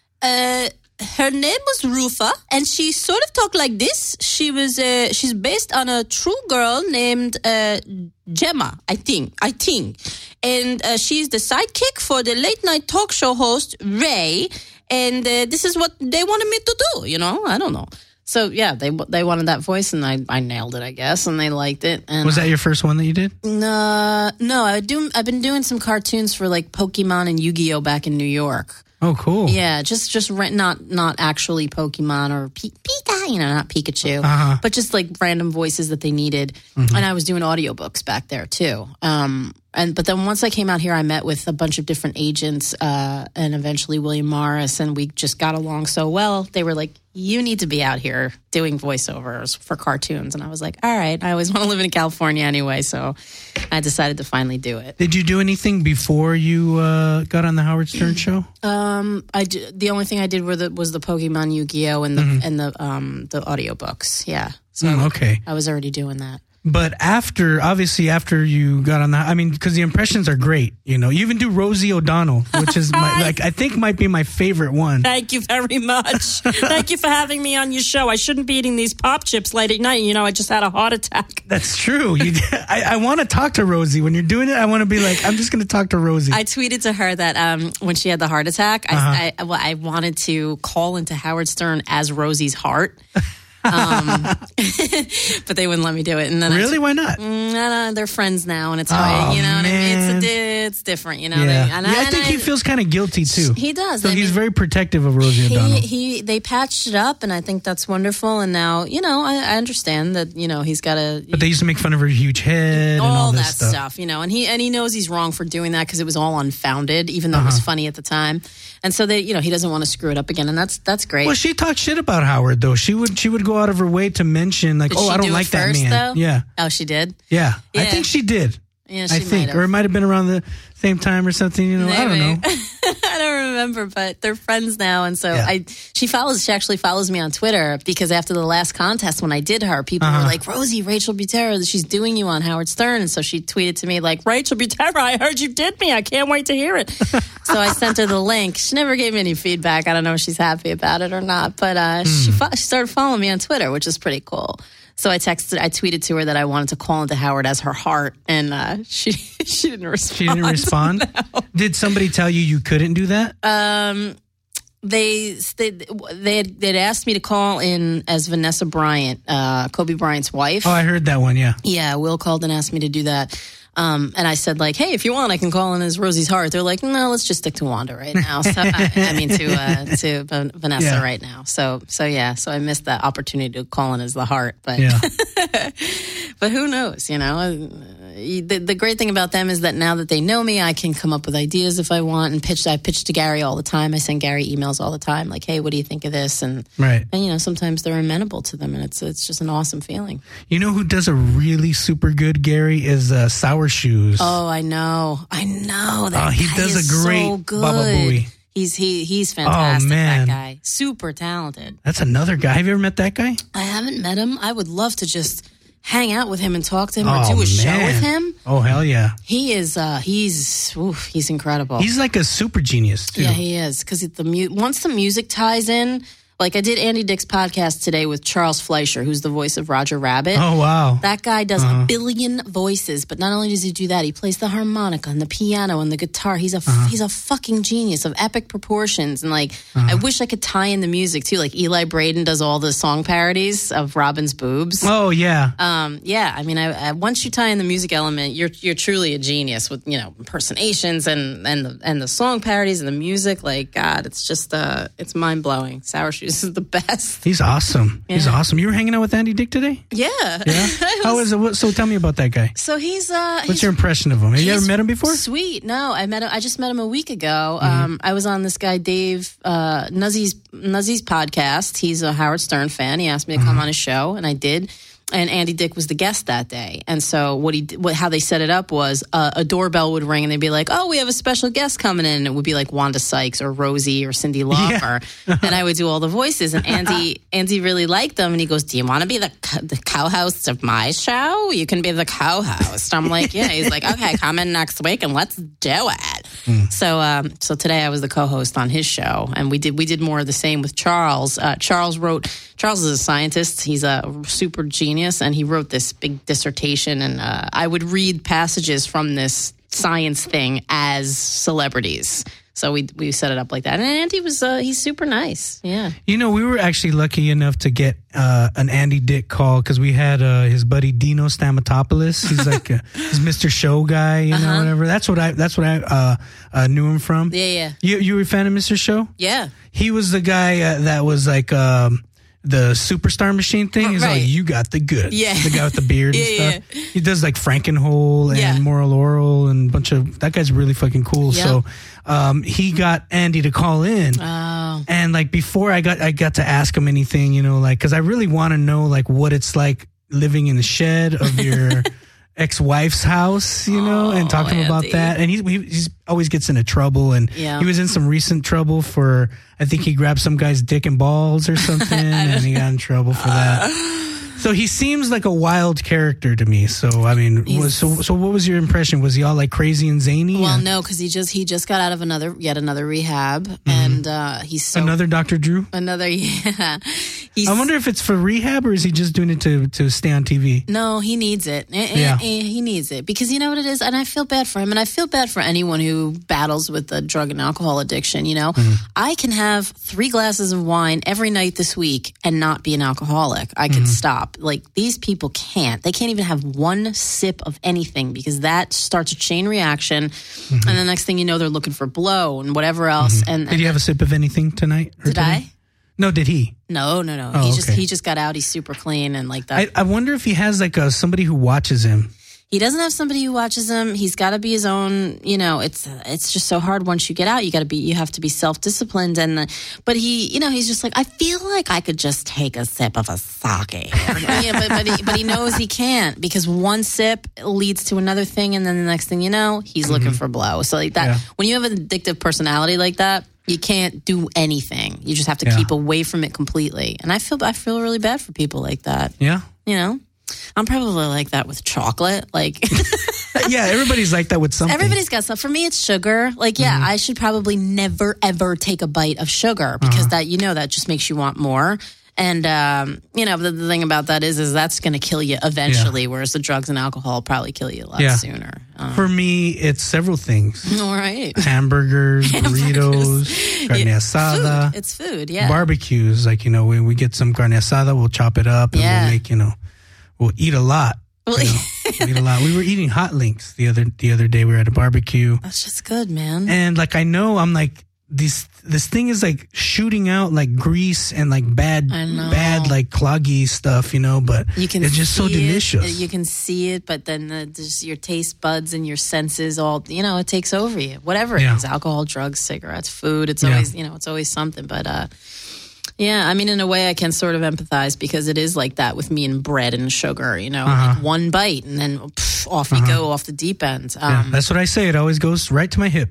Uh, her name was Rufa, and she sort of talked like this. She was uh, she's based on a true girl named uh, Gemma, I think. I think, and uh, she's the sidekick for the late night talk show host Ray. And uh, this is what they wanted me to do. You know, I don't know. So yeah, they they wanted that voice, and I, I nailed it, I guess, and they liked it. And Was that your first one that you did? No, no, I do. I've been doing some cartoons for like Pokemon and Yu-Gi-Oh back in New York. Oh, cool. Yeah, just just ra- not not actually Pokemon or P- Pika, you know, not Pikachu, Uh-huh. but just like random voices that they needed. Mhm. And I was doing audiobooks back there too. Um, and but then once I came out here, I met with a bunch of different agents, uh, and eventually William Morris, and we just got along so well. They were like, "You need to be out here doing voiceovers for cartoons," and I was like, "All right." I always want to live in California anyway, so I decided to finally do it. Did you do anything before you uh, got on the Howard Stern show? Um, I d- the only thing I did were the, was the Pokemon Yu-Gi-Oh and the Mhm. and the um the audiobooks. Yeah, so Mm, okay. I was already doing that. But after, obviously, after you got on the, I mean, because the impressions are great. You know, you even do Rosie O'Donnell, which is my, like I think might be my favorite one. Thank you very much. Thank you for having me on your show. I shouldn't be eating these pop chips late at night. You know, I just had a heart attack. That's true. You, I, I want to talk to Rosie when you're doing it. I want to be like, I'm just going to talk to Rosie. I tweeted to her that um, when she had the heart attack, I, Uh-huh. I, well, I wanted to call into Howard Stern as Rosie's heart. um, but they wouldn't let me do it. And then Really? I, Why not? Mm, no, no, they're friends now, and it's Oh, hard, you know what I mean. man. It's a, di- it's different, you know. yeah, They, and yeah I and think he feels kind of guilty too. He does. So I he's mean, very protective of Rosie O'Donnell. He, he they patched it up, and I think that's wonderful. And now, you know, I, I understand that, you know, he's got to But they used to make fun of her huge head and all all this that stuff. stuff. you know, and he and he knows he's wrong for doing that because it was all unfounded, even though it was Uh-huh. funny at the time. And so they, you know, he doesn't want to screw it up again, and that's that's great. Well, she talked shit about Howard though. She would she would go out of her way to mention like, Did oh, she I don't do it like that first, man. though? Yeah, Oh, she did. yeah, I Yeah. think she did. Yeah, I she think, might have. or it might have been around the same time or something. You know, I don't know. Maybe. I don't remember, but they're friends now, and so Yeah. I. She follows. She actually follows me on Twitter because after the last contest, when I did her, people Uh-huh. were like, "Rosie, Rachel Butera, she's doing you on Howard Stern," and so she tweeted to me like, Rachel Butera, I heard you did me. I can't wait to hear it. So I sent her the link. She never gave me any feedback. I don't know if she's happy about it or not, but uh, she fo- she started following me on Twitter, which is pretty cool. So I texted, I tweeted to her that I wanted to call into Howard as her heart, and uh, she she didn't respond. She didn't respond. Did somebody tell you you couldn't do that? Um, they they they had, they'd asked me to call in as Vanessa Bryant, uh, Kobe Bryant's wife. Oh, I heard that one. Yeah. Yeah, Will called and asked me to do that. Um, and I said, like, hey, if you want, I can call in as Rosie's heart. They're like, no, let's just stick to Wanda right now. So I, I mean, to uh, to Van- Vanessa Yeah. right now. So so yeah, so I missed that opportunity to call in as the heart. But Yeah. but who knows? You know, Uh, the, the great thing about them is that now that they know me, I can come up with ideas if I want and pitch. I pitch to Gary all the time. I send Gary emails all the time, like, hey, what do you think of this? And Right. and you know, sometimes they're amenable to them, and it's it's just an awesome feeling. You know who does a really super good Gary is uh, Sour Shoes. Oh, I know. I know. That Oh, he guy does is a great so good. Baba Booey. He's he he's fantastic, Oh, man. that guy. Super talented. That's another guy. Have you ever met that guy? I haven't met him. I would love to just hang out with him and talk to him or Oh, do a show man. with him. Oh, hell yeah. He is uh he's oof, he's incredible. He's like a super genius, too. Yeah, he is. Because the mu- once the music ties in, like I did Andy Dick's podcast today with Charles Fleischer, who's the voice of Roger Rabbit. Oh, wow. That guy does Uh-huh. a billion voices, but not only does he do that, he plays the harmonica and the piano and the guitar. He's a Uh-huh. he's a fucking genius of epic proportions. And like, Uh-huh. I wish I could tie in the music too. Like Eli Braden does all the song parodies of Robin's boobs. Oh, yeah. Um, yeah, I mean, I, I, once you tie in the music element, you're you're truly a genius with, you know, impersonations and and the and the song parodies and the music. Like, God, it's just uh, it's mind blowing. Sour Shoes is the best. He's awesome. He's Yeah. awesome. You were hanging out with Andy Dick today? Yeah. Yeah. How is it? What- So tell me about that guy. So he's uh, What's your impression of him? Have you ever He's met him before? Sweet. No, I met him. I just met him a week ago. Mm-hmm. Um, I was on this guy Dave uh, Nuzzy's Nuzzy's podcast. He's a Howard Stern fan. He asked me to come Mm-hmm. on his show, and I did. And Andy Dick was the guest that day. And so what he what how they set it up was uh, a doorbell would ring, and they'd be like, "Oh, we have a special guest coming in." And it would be like Wanda Sykes or Rosie or Cyndi Lauper, and I would do all the voices. And Andy Andy really liked them, and he goes, "Do you want to be the co- the co-host of my show? You can be the co-host." I'm like, "Yeah." He's like, "Okay, come in next week and let's do it." So um, so today I was the co-host on his show, and we did we did more of the same with Charles. Uh, Charles wrote. Charles is a scientist. He's a super genius, and he wrote this big dissertation. And uh, I would read passages from this science thing as celebrities. So we we set it up like that. And Andy was, uh, he's super nice. Yeah. You know, we were actually lucky enough to get uh, an Andy Dick call because we had uh, his buddy Dino Stamatopoulos. He's like a, he's Mister Show guy, you know, Uh-huh. whatever. That's what I that's what I uh, uh, knew him from. Yeah, yeah. You you were a fan of Mister Show? Yeah. He was the guy uh, that was like um, the Superstar Machine thing. He's Right. like, you got the goods. Yeah. The guy with the beard and Yeah, stuff. He does like Frankenhole and Yeah. Moral Oral and a bunch of, that guy's really fucking cool. Yep. So um, he got Andy to call in. Oh. And like before I got I got to ask him anything, you know, like because I really want to know like what it's like living in the shed of your ex-wife's house, you know, and talk to him about Andy. that. And he, he he's always gets into trouble, and Yeah. he was in some recent trouble for I think he grabbed some guy's dick and balls or something, and he got in trouble for that. So he seems like a wild character to me. So I mean, was, so so what was your impression? Was he all like crazy and zany? Well, or- no, because he just he just got out of another yet another rehab, and uh, he's so Another Doctor Drew? another yeah. He's, I wonder if it's for rehab or is he just doing it to, to stay on T V? No, he needs it. Eh, eh, Yeah. eh, he needs it because you know what it is, and I feel bad for him, and I feel bad for anyone who battles with the drug and alcohol addiction. You know, Mm-hmm. I can have three glasses of wine every night this week and not be an alcoholic. I can Mm-hmm. stop. Like these people can't. They can't even have one sip of anything because that starts a chain reaction, Mm-hmm. and the next thing you know, they're looking for blow and whatever else. And, Did you have a sip of anything tonight? or Did today? I? No, did he? No, no, no. Oh, he just okay. he just got out. He's super clean and like that. I, I wonder if he has like a, somebody who watches him. He doesn't have somebody who watches him. He's got to be his own. You know, it's it's just so hard once you get out. You got to be. You have to be self disciplined. And the, but he, you know, he's just like, I feel like I could just take a sip of a sake. yeah, but but he, but he knows he can't because one sip leads to another thing, and then the next thing you know, he's looking for blow. So like that, Yeah. when you have an addictive personality like that, you can't do anything. You just have to Yeah. keep away from it completely. And I feel I feel really bad for people like that. Yeah. You know, I'm probably like that with chocolate. Like, Yeah, everybody's like that with something. everybody's got stuff. For me, it's sugar. Like, yeah, I should probably never ever take a bite of sugar because that, you know, that just makes you want more. And um, you know, the, the thing about that is, is that's going to kill you eventually. Whereas the drugs and alcohol probably kill you a lot Yeah. sooner. Um, For me, it's several things. all right, Hamburgers, burritos, carne asada, food. It's food. Yeah. barbecues. Like, you know, when we get some carne asada, we'll chop it up and Yeah. we'll make, you know, we'll eat a lot. You know, we'll eat a lot. We were eating hot links the other the other day. We were at a barbecue. That's just good, man. And like I know I'm like this this thing is like shooting out like grease and like bad I know. bad like cloggy stuff, you know, but You can it's just so see it, delicious. You can see it, but then the, just your taste buds and your senses all, you know, it takes over you. Whatever it Yeah. is, alcohol, drugs, cigarettes, food. It's Yeah. always, you know, it's always something. But uh, yeah, I mean, in a way, I can sort of empathize because it is like that with me and bread and sugar. You know, Uh-huh. like one bite and then pff, off you go off the deep end. Yeah, Um, that's what I say. It always goes right to my hips.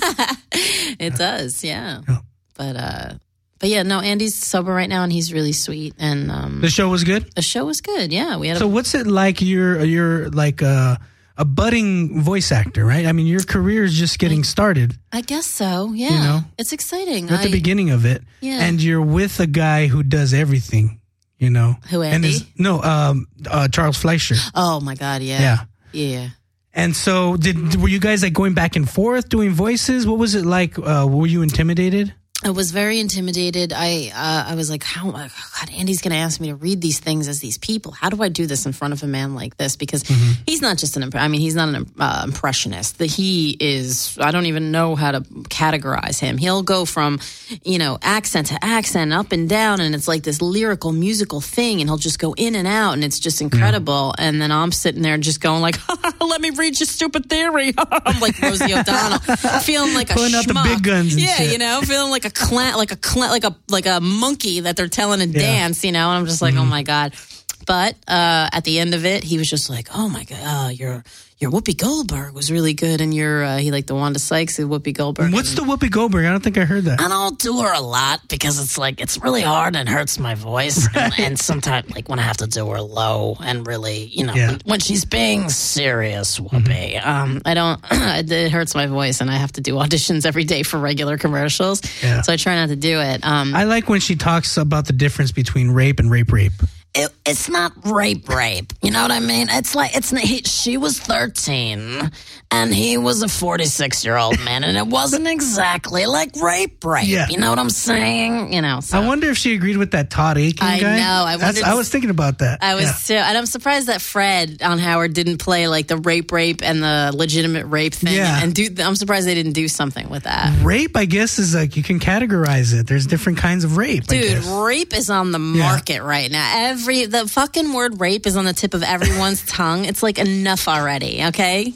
It does, yeah. Yeah. But uh, but yeah, no, Andy's sober right now and he's really sweet. And um, The show was good. the show was good. Yeah, we had So a what's it like? You're you're like a, a budding voice actor, right? I mean, your career is just getting started. I guess so. Yeah, You know? it's exciting. You're at the I- beginning of it, Yeah. and you're with a guy who does everything. You know, Who, And Andy? is- no, um, uh, Charles Fleischer. Oh my God! Yeah, Yeah. yeah. And so, did were you guys like going back and forth doing voices? What was it like? Uh, were you intimidated? I was very intimidated. I uh, I was like, how? oh, God, Andy's going to ask me to read these things as these people. How do I do this in front of a man like this? Because he's not just an. imp- I mean, he's not an uh, impressionist. That he is. I don't even know how to categorize him. He'll go from, you know, accent to accent, up and down, and it's like this lyrical, musical thing. And he'll just go in and out, and it's just incredible. And then I'm sitting there just going like, let me read your stupid theory. I'm like Rosie O'Donnell, feeling like a Pulling out the schmuck. big guns and yeah, shit. you know, feeling like a clown, like a clown, like a like a monkey that they're telling to Yeah. dance, you know. And I'm just like, Mm-hmm. oh my God. But uh, at the end of it, he was just like, oh my God, uh, your your Whoopi Goldberg was really good, and your uh, he liked the Wanda Sykes and Whoopi Goldberg. What's the Whoopi Goldberg? I don't think I heard that. I don't do her a lot because it's like it's really hard and hurts my voice, and, and sometimes like when I have to do her low and really, you know, Yeah. when she's being serious, Whoopi, um, I don't. It hurts my voice, and I have to do auditions every day for regular commercials. Yeah. So I try not to do it. Um, I like when she talks about the difference between rape and rape rape. it, it's not rape, rape. You know what I mean? It's like it's he, she was thirteen and he was a forty-six year old man, and it wasn't exactly like rape, rape. Yeah. You know what I'm saying? You know. So. I wonder if she agreed with that Todd Aiken I guy. know. I That's- wondered- I was thinking about that. I was Yeah. too, and I'm surprised that Fred on Howard didn't play like the rape, rape, and the legitimate rape thing. Yeah. And do, I'm surprised they didn't do something with that. Rape, I guess, is like you can categorize it. There's different kinds of rape. I Dude, guess. rape is on the market right now. Every the fucking word rape is on the tip of everyone's tongue. It's like enough already, okay?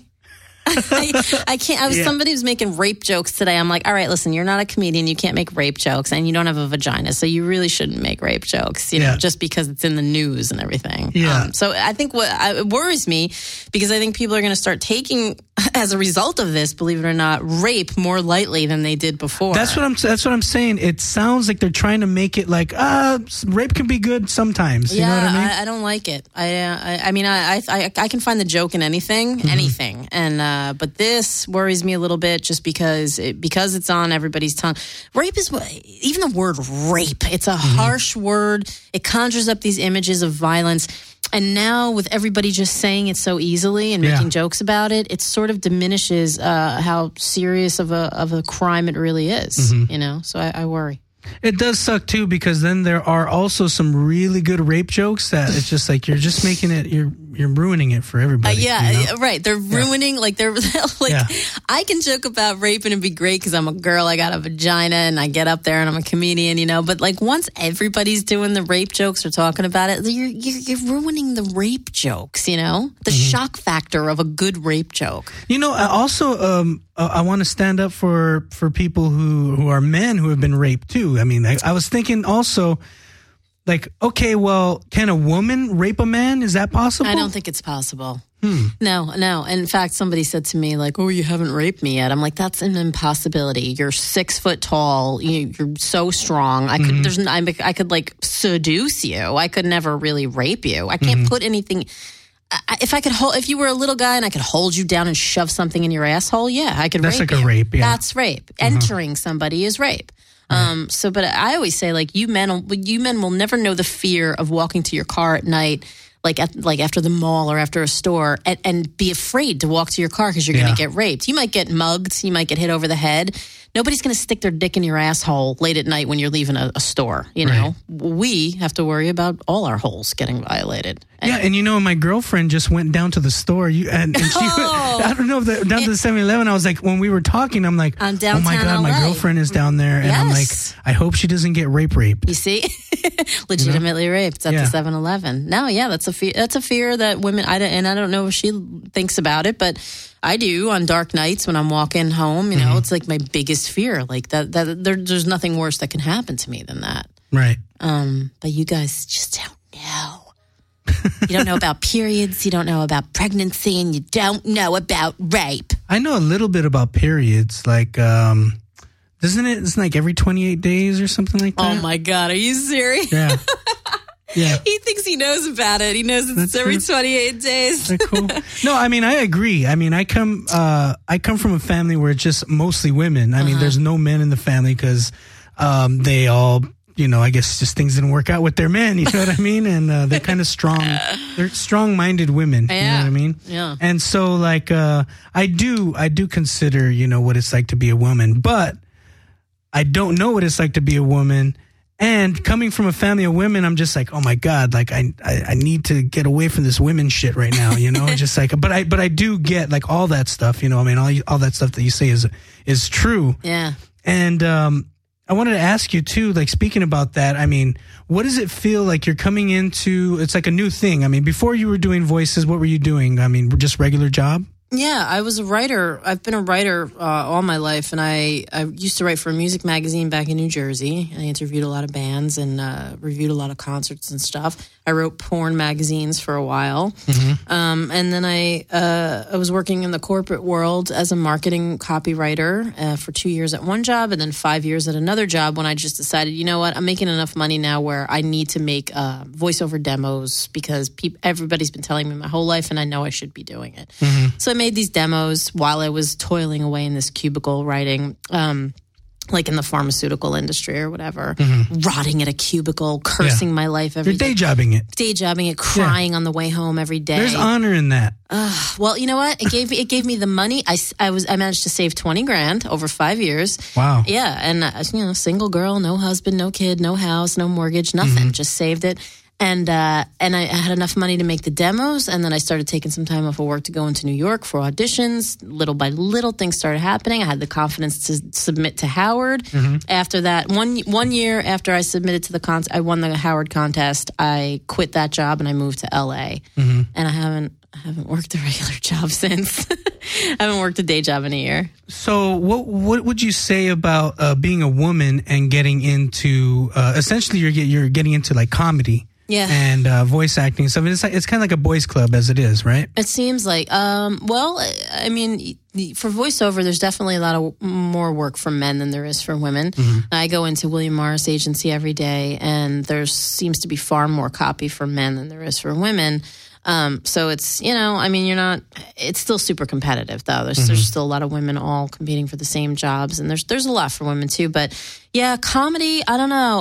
I, I can't. I was Yeah. somebody was making rape jokes today. I'm like, all right, listen, you're not a comedian. You can't make rape jokes, and you don't have a vagina, so you really shouldn't make rape jokes. You know, Yeah. just because it's in the news and everything. Yeah. Um, so I think what I, it worries me because I think people are going to start taking, as a result of this, believe it or not, rape more lightly than they did before. That's what I'm. That's what I'm saying. It sounds like they're trying to make it like, ah, rape can be good sometimes. You yeah, know what I mean? I, I don't like it. I, uh, I, I mean, I, I, I can find the joke in anything, Mm-hmm. anything, and uh, but this worries me a little bit just because it, because it's on everybody's tongue. Rape is what- even the word rape. It's a Mm-hmm. harsh word. It conjures up these images of violence. And now, with everybody just saying it so easily and Yeah. making jokes about it, it sort of diminishes uh, how serious of a of a crime it really is. Mhm. You know, so I, I worry. It does suck too because then there are also some really good rape jokes that it's just like you're just making it. You're you're ruining it for Uh, everybody. yeah, you know? uh, right. They're ruining, like, they're like, Yeah. I can joke about rape and it'd be great because I'm a girl, I got a vagina, and I get up there and I'm a comedian, you know. But, like, once everybody's doing the rape jokes or talking about it, you're, you're, you're ruining the rape jokes, you know? The Mm-hmm. shock factor of a good rape joke. You know, I also um, uh, I want to stand up for for people who who are men who have been raped too. I mean, I, I was thinking also, like, okay, well, can a woman rape a man? Is that possible? I don't think it's possible. Hmm. No, no. In fact, somebody said to me, like, oh, you haven't raped me yet. I'm like, that's an impossibility. You're six foot tall. You, you're so strong. I could, Mhm. there's, I, I could like seduce you. I could never really rape you. I can't Mhm. put anything. I, if I could hold, if you were a little guy and I could hold you down and shove something in your asshole, yeah, I could That's rape like a you. rape, yeah. That's rape. Entering somebody is rape. Um, so, but I always say, like, you men, you men will never know the fear of walking to your car at night, like, at, like after the mall or after a store, and, and be afraid to walk to your car because you're Yeah. going to get raped. You might get mugged. You might get hit over the head. Nobody's going to stick their dick in your asshole late at night when you're leaving a, a store. You know, we have to worry about all our holes getting violated. Yeah, and you know, my girlfriend just went down to the store. You and, and she, Oh. I don't know, the, down to the seven eleven. I was like, when we were talking, I'm like, On oh my downtown god, my L A. girlfriend is down there, and I'm like, Yes. I hope she doesn't get rape raped. You see, legitimately raped at Yeah. the seven eleven. No, yeah, that's a fear. That's a fear that women. I don't, and I don't know if she thinks about it, but I do on dark nights when I'm walking home. You know, Mm-hmm. it's like my biggest fear. Like that. That there, there's nothing worse that can happen to me than that. Right. Um, but you guys just don't know. You don't know about periods. You don't know about pregnancy, and you don't know about rape. I know a little bit about periods, like, um, doesn't it? It's like every twenty-eight days or something like that. Oh my god, are you serious? Yeah. Yeah. He thinks he knows about it. He knows it's That's every true. twenty-eight days. They're cool. No, I mean, I agree. I mean, I come, uh, I come from a family where it's just mostly women. I mean, Uh-huh. there's no men in the family because, um, they all, you know, I guess just things didn't work out with their men. You know what I mean? And uh, they're kind of strong. They're strong-minded women. You know Yeah. what I mean? Yeah. And so, like, uh, I do, I do consider, you know, what it's like to be a woman, but I don't know what it's like to be a woman. And coming from a family of women, I'm just like, oh my God, like I, I, I need to get away from this women shit right now, you know, just like, but I, but I do get like all that stuff, you know, I mean, all, you- all that stuff that you say is, is true. Yeah. And, um, I wanted to ask you too, like speaking about that, I mean, what does it feel like you're coming into, it's like a new thing. I mean, before you were doing voices, what were you doing? I mean, just regular job? Yeah, I was a writer. I've been a writer uh, all my life, and I, I used to write for a music magazine back in New Jersey. I interviewed a lot of bands and uh, reviewed a lot of concerts and stuff. I wrote porn magazines for a while, um, and then I uh, I was working in the corporate world as a marketing copywriter uh, for two years at one job, and then five years at another job. When I just decided, you know what, I'm making enough money now where I need to make uh, voiceover demos because peop- everybody's been telling me my whole life, and I know I should be doing it. So I made these demos while I was toiling away in this cubicle writing. Um, like in the pharmaceutical industry or whatever, Mhm. rotting at a cubicle, cursing Yeah. my life every You're day. day jobbing it. Day jobbing it, crying on the way home every day. There's honor in that. Uh, well, you know what? It gave it gave me the money. I, s- I was I managed to save twenty grand over five years. Wow. Yeah, and uh, you know, single girl, no husband, no kid, no house, no mortgage, nothing. Just saved it. And uh, and I had enough money to make the demos, and then I started taking some time off of work to go into New York for auditions. Little by little, things started happening. I had the confidence to submit to Howard. Mhm. After that, one one year after I submitted to the con, I won the Howard contest. I quit that job and I moved to L A. Mhm. And I haven't I haven't worked a regular job since. I haven't worked a day job in a year. So, what what would you say about uh, being a woman and getting into uh, essentially you're get, you're getting into like comedy, Yeah. and uh, voice acting and stuff? It's like, it's kind of like a boys' club as it is, right? It seems like, um, well, I mean, for voiceover, there's definitely a lot of more work for men than there is for women. Mhm. I go into William Morris Agency every day, and there seems to be far more copy for men than there is for women. Um, so it's, you know, I mean, you're not, it's still super competitive though. There's, Mhm. there's still a lot of women all competing for the same jobs, and there's, there's a lot for women too. But yeah, comedy, I don't know.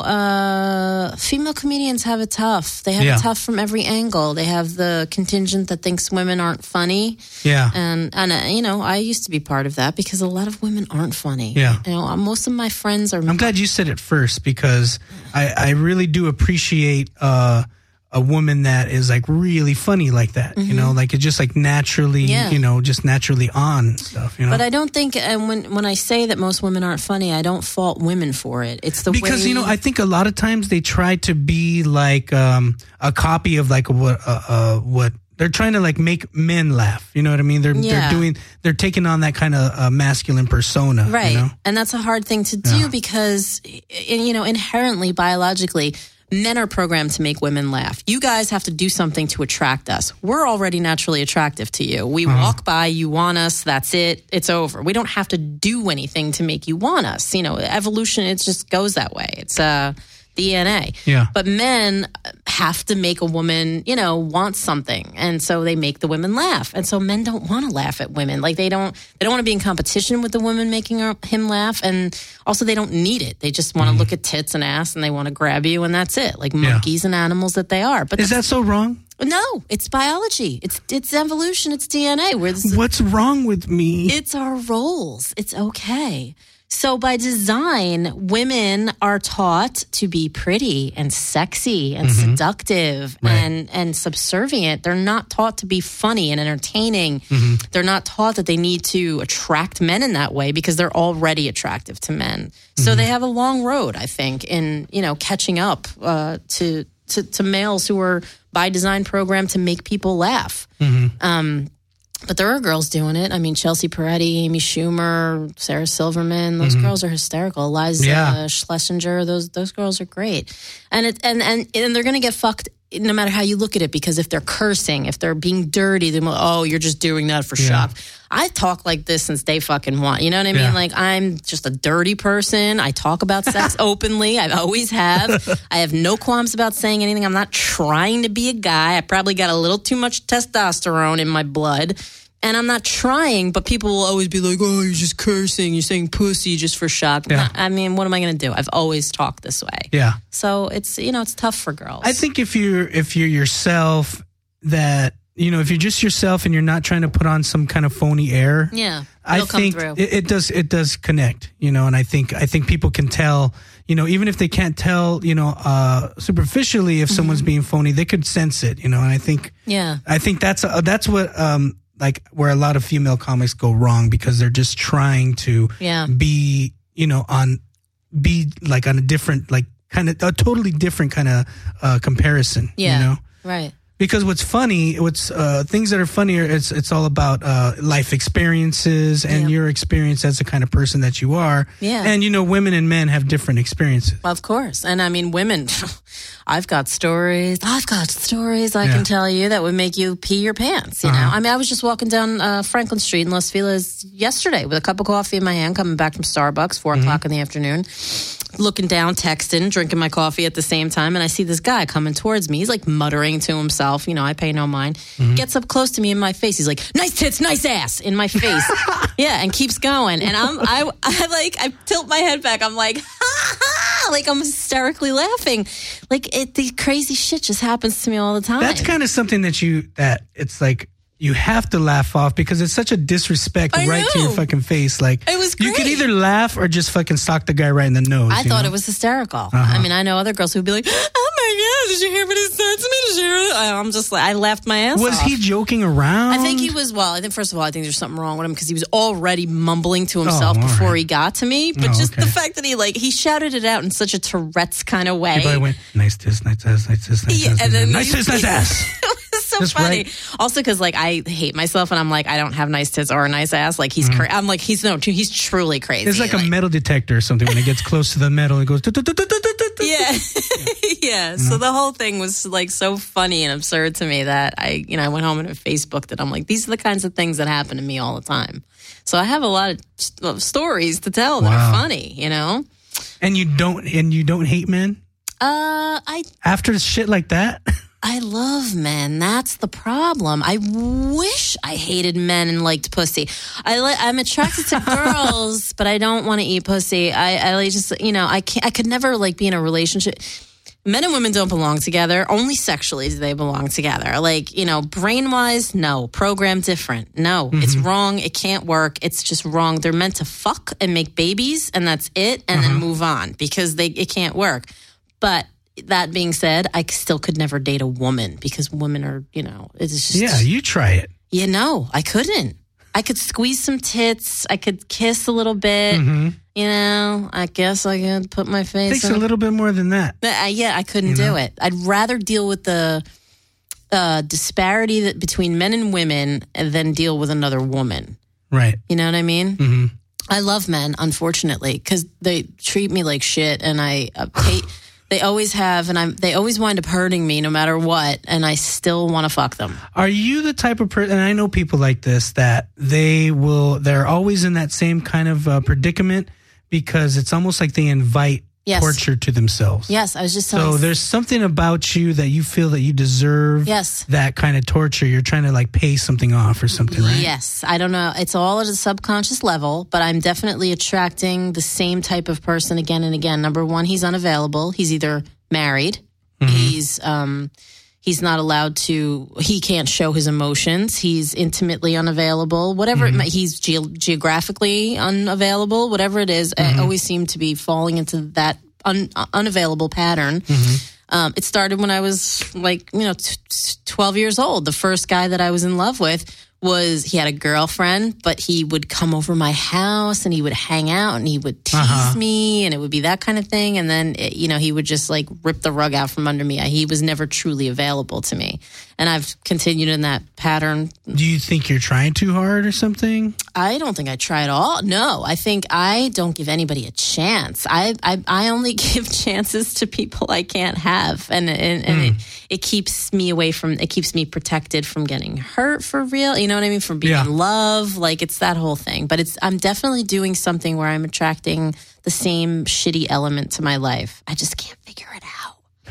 Uh, female comedians have it tough. They have Yeah. it tough from every angle. They have the contingent that thinks women aren't funny. Yeah. And, and uh, you know, I used to be part of that because a lot of women aren't funny. Yeah. You know, most of my friends are. I'm glad you said it first because I, I really do appreciate uh, a woman that is like really funny like that. You know, like it's just like naturally, Yeah. you know, just naturally on stuff. You know, But I don't think, and when when I say that most women aren't funny, I don't fault women for it. It's the because way, you know I think a lot of times they try to be like um, a copy of like what uh, uh, what they're trying to like make men laugh. You know what I mean? They're Yeah. they're doing they're taking on that kind of uh, masculine persona, right? You know? And that's a hard thing to do Yeah. because, you know, inherently, biologically, men are programmed to make women laugh. You guys have to do something to attract us. We're already naturally attractive to you. We Uh-huh. walk by, you want us, that's it, it's over. We don't have to do anything to make you want us. You know, evolution, it just goes that way. It's uh, D N A. Yeah. But men have to make a woman, you know, want something. And so they make the women laugh. And so men don't want to laugh at women. Like they don't they don't want to be in competition with the women making her, him laugh. And also they don't need it. They just want to look at tits and ass and they want to grab you and that's it. Like Yeah. monkeys and animals that they are. But Is that so wrong? no, it's biology. It's it's evolution. It's D N A. We're the, What's wrong with me? it's our roles. It's okay. So by design, women are taught to be pretty and sexy and Mhm. seductive Right. and, and subservient. They're not taught to be funny and entertaining. Mhm. They're not taught that they need to attract men in that way because they're already attractive to men. So Mhm. they have a long road, I think, in, you know, catching up uh, to, to to males who are by design programmed to make people laugh. Mhm. Um, but there are girls doing it. I mean, Chelsea Peretti, Amy Schumer, Sarah Silverman. Those Mhm. girls are hysterical. Liza Yeah. Schlesinger. Those those girls are great. And it and and, and they're going to get fucked no matter how you look at it because if they're cursing, if they're being dirty, then oh, you're just doing that for Yeah. shock. I talk like this since day fucking one. You know what I mean? Yeah. Like I'm just a dirty person. I talk about sex openly. I always have. I have no qualms about saying anything. I'm not trying to be a guy. I probably got a little too much testosterone in my blood. And I'm not trying, but people will always be like, oh, you're just cursing. You're saying pussy just for shock. Yeah. I mean, what am I going to do? I've always talked this way. Yeah. So it's, you know, it's tough for girls. I think if you're if you're yourself, that you know, if you're just yourself and you're not trying to put on some kind of phony air, Yeah. I It'll come think through. it, it does it does connect, you know, and I think I think people can tell, you know, even if they can't tell, you know, uh, superficially if someone's being phony, they could sense it, you know, and I think Yeah. I think that's uh, that's what um like where a lot of female comics go wrong because they're just trying to Yeah. be, you know, on be like on a different like kind of a totally different kind of uh, comparison, Yeah. you know. Right. Because what's funny, what's uh, things that are funnier, it's it's all about uh, life experiences and Yeah. your experience as the kind of person that you are. Yeah. And you know, women and men have different experiences. Of course. And I mean, women, I've got stories. I've got stories I Yeah. can tell you that would make you pee your pants, you know? Uh-huh. I mean, I was just walking down uh, Franklin Street in Los Feliz yesterday with a cup of coffee in my hand, coming back from Starbucks, four Mm-hmm. o'clock in the afternoon. looking down, texting, drinking my coffee at the same time, and I see this guy coming towards me. He's like muttering to himself. You know, I pay no mind. Mm-hmm. Gets up close to me in my face. He's like, "Nice tits, nice ass," in my face. Yeah, and keeps going. And I'm, I, I like, I tilt my head back. I'm like, ha ha, like I'm hysterically laughing. Like it, the crazy shit just happens to me all the time. That's kind of something that you, that it's like, you have to laugh off because it's such a disrespect I right know. to your fucking face. Like, it was great. You could either laugh or just fucking sock the guy right in the nose. I you thought know? it was hysterical. Uh-huh. I mean, I know other girls who'd be like, "Oh my god, did you hear what he said to me? Did you hear it?" I'm just like, I laughed my ass Was off. he joking around? I think he was. Well, I think first of all, I think there's something wrong with him because he was already mumbling to himself Oh, all before right. he got to me. But Oh, just okay. the fact that he like he shouted it out in such a Tourette's kind of way. He probably went, nice tits, nice ass, nice tits, nice Yeah, ass, and then nice tits, nice ass. It's so Just funny. right. Also, because like I hate myself, and I'm like I don't have nice tits or a nice ass. Like he's, Mhm. cra- I'm like he's no, he's truly crazy. It's like a metal detector or something. When it gets close to the metal, it goes. Yeah. Yeah. So the whole thing was like so funny and absurd to me that I, you know, I went home and I Facebooked it. I'm like, these are the kinds of things that happen to me all the time. So I have a lot of, of stories to tell that Wow. are funny, you know? And you don't, and you don't hate men Uh, I, after shit like that. I love men. That's the problem. I wish I hated men and liked pussy. I li- I'm attracted to girls, but I don't want to eat pussy. I, I like just, you know, I can't, I could never like be in a relationship. Men and women don't belong together. Only sexually do they belong together. Like, you know, brain wise, no. Program different. No, Mhm. it's wrong. It can't work. It's just wrong. They're meant to fuck and make babies, and that's it, and then move on because they it can't work. But that being said, I still could never date a woman because women are, you know, it's just. Yeah, you try it. You know, I couldn't. I could squeeze some tits. I could kiss a little bit. Mm-hmm. You know, I guess I could put my face. Takes in a little bit more than that. But, uh, yeah, I couldn't You do know? it. I'd rather deal with the uh, disparity that between men and women than deal with another woman. Right. You know what I mean? Mm-hmm. I love men, unfortunately, because they treat me like shit, and I uh, hate. They always have, and I'm. They always wind up hurting me, no matter what, and I still want to fuck them. Are you the type of person, and I know people like this, that they will, they're always in that same kind of uh, predicament because it's almost like they invite Yes. torture to themselves. Yes, I was just telling. So there's something about you that you feel that you deserve Yes. that kind of torture. You're trying to like pay something off or something, right? Yes, I don't know. It's all at a subconscious level, but I'm definitely attracting the same type of person again and again. Number one, he's unavailable. He's either married, he's um, he's not allowed to. He can't show his emotions. He's intimately unavailable. Whatever it might, he's ge- geographically unavailable. Whatever it is, I always seem to be falling into that un- unavailable pattern. Um, it started when I was like, you know, t- t- twelve years old. The first guy that I was in love with was, he had a girlfriend, but he would come over my house and he would hang out and he would tease Uh-huh. me, and it would be that kind of thing. And then, it, you know, he would just like rip the rug out from under me. He was never truly available to me. And I've continued in that pattern. Do you think you're trying too hard or something? I don't think I try at all. No, I think I don't give anybody a chance. I I, I only give chances to people I can't have, and and, and Mm. it, it keeps me away from. It keeps me protected from getting hurt for real. You know what I mean? From being Yeah. in love, like it's that whole thing. But it's I'm definitely doing something where I'm attracting the same shitty element to my life. I just can't figure it out.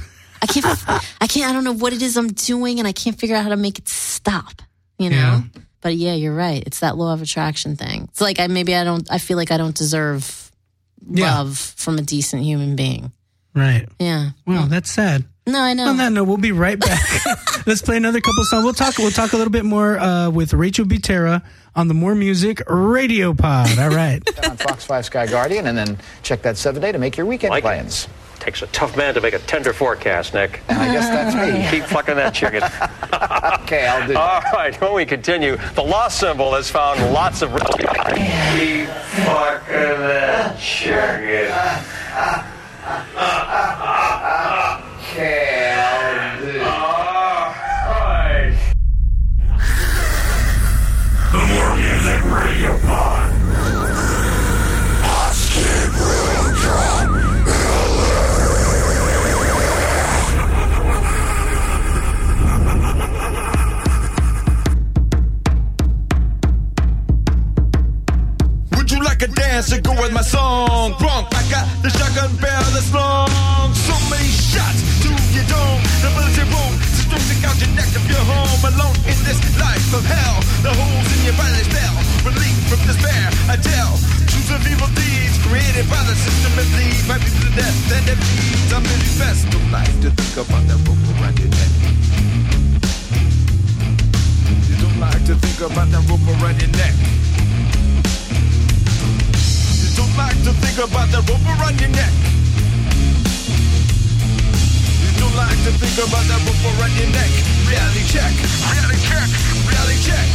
I can't. I can't. I don't know what it is I'm doing, and I can't figure out how to make it stop. You know. Yeah. But yeah, you're right. It's that law of attraction thing. It's like I maybe I don't. I feel like I don't deserve Yeah. love from a decent human being. Right. Yeah. Well, that's sad. No, I know. On that note, we'll be right back. Let's play another couple songs. We'll talk. We'll talk a little bit more uh, with Rachel Butera on the More Music Radio Pod. All right. On Fox five Sky Guardian, and then check that seven day to make your weekend plans. Takes a tough man to make a tender forecast, Nick. I guess that's me. Keep fucking that chicken. Okay, I'll do All right, when we continue, the lost symbol has found lots of... Keep fucking that chicken. Okay, I'll do All right. The More Music Radio Pod. Would you like a dance to go with my song? Drunk, I got the shotgun barrel Stability won't. So don't stick out your neck if you're home alone in this life of hell. The holes in your body spell. Relief from despair, I tell. Truths of evil deeds created by the system and lead my people to death and their feeds. I'm in the best of life to think about that rope around your neck. You don't like to think about that rope around your neck. You don't like to think about that rope around your neck. You don't like to think about that rope around your neck. Reality check, reality check, reality check.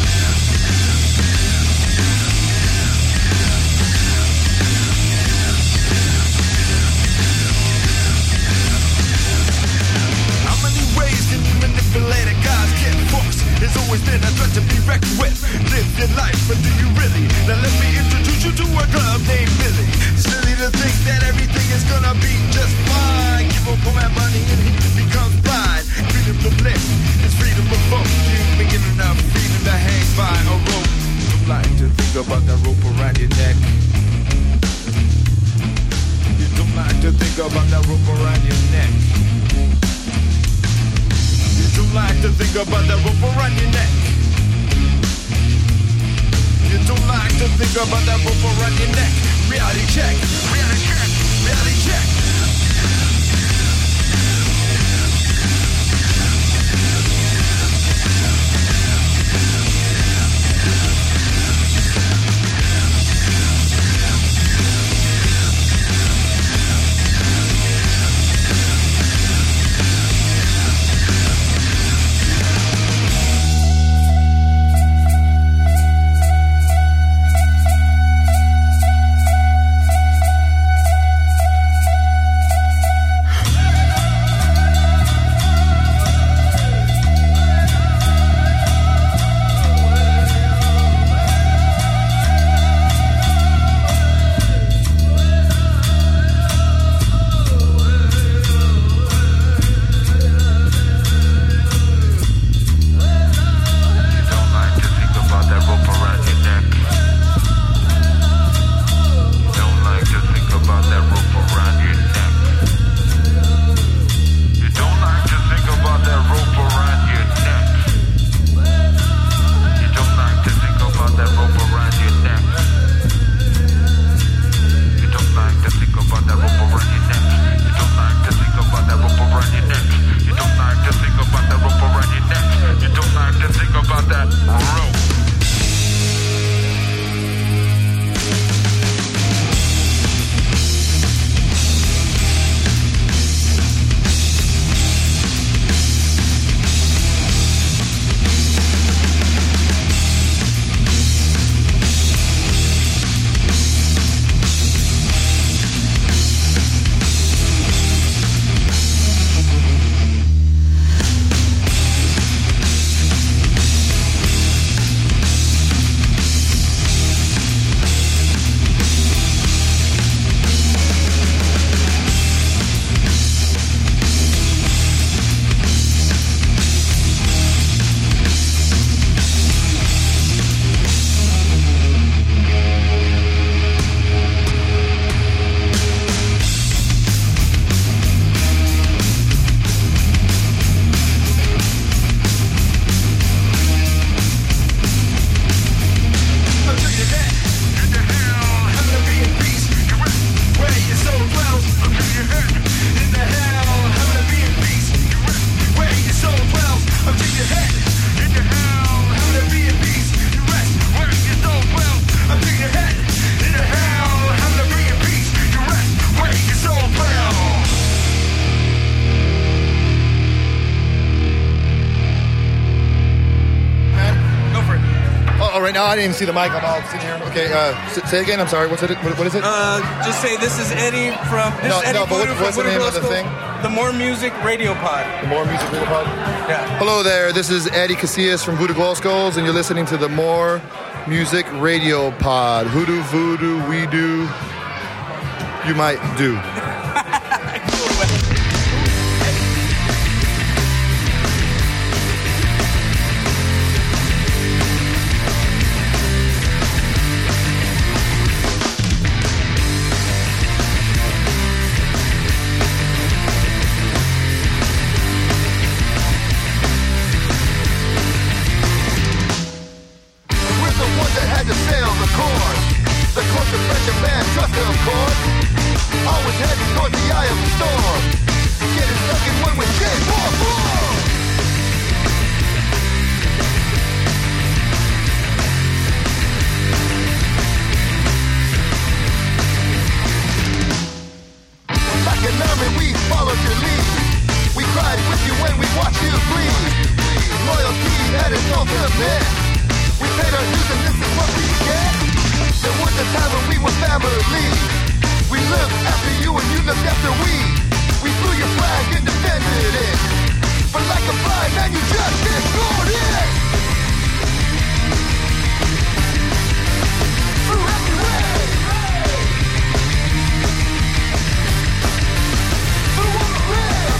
Ways can you manipulate it? God's kid force has always been a threat to be reckoned with. Live your life, but do you really? Now let me introduce you to a club named Billy. Silly to think that everything is gonna be just fine. Give up on that money and he becomes blind. Freedom to live is freedom of vote. You've been given enough freedom to hang by a rope. You like to think about that rope around your neck. You don't like to think about that rope around your neck. You don't like to think about that rope around your neck. You don't like to think about that rope around your neck. Reality check, reality check, reality check. right now. I didn't even see the mic. I'm all sitting here. Okay, uh, say it again. I'm sorry. What's it? What, what is it? Uh, just say this is Eddie from. This no, is Eddie no, but what, what's the name of the thing? The More Music Radio Pod. The More Music Radio Pod? Yeah. Hello there. This is Eddie Casillas from Voodoo Glow Skulls, and you're listening to the More Music Radio Pod. Hoodoo, voodoo, we do. You might do. followed your lead. We cried with you when we watched you bleed. Loyalty at its ultimate. We paid our dues and this is what we get. There was a time when we were family. We looked after you and you looked after we. We flew your flag and defended it. But like a fly, man, you just ignored it. Through every way. Through all the way.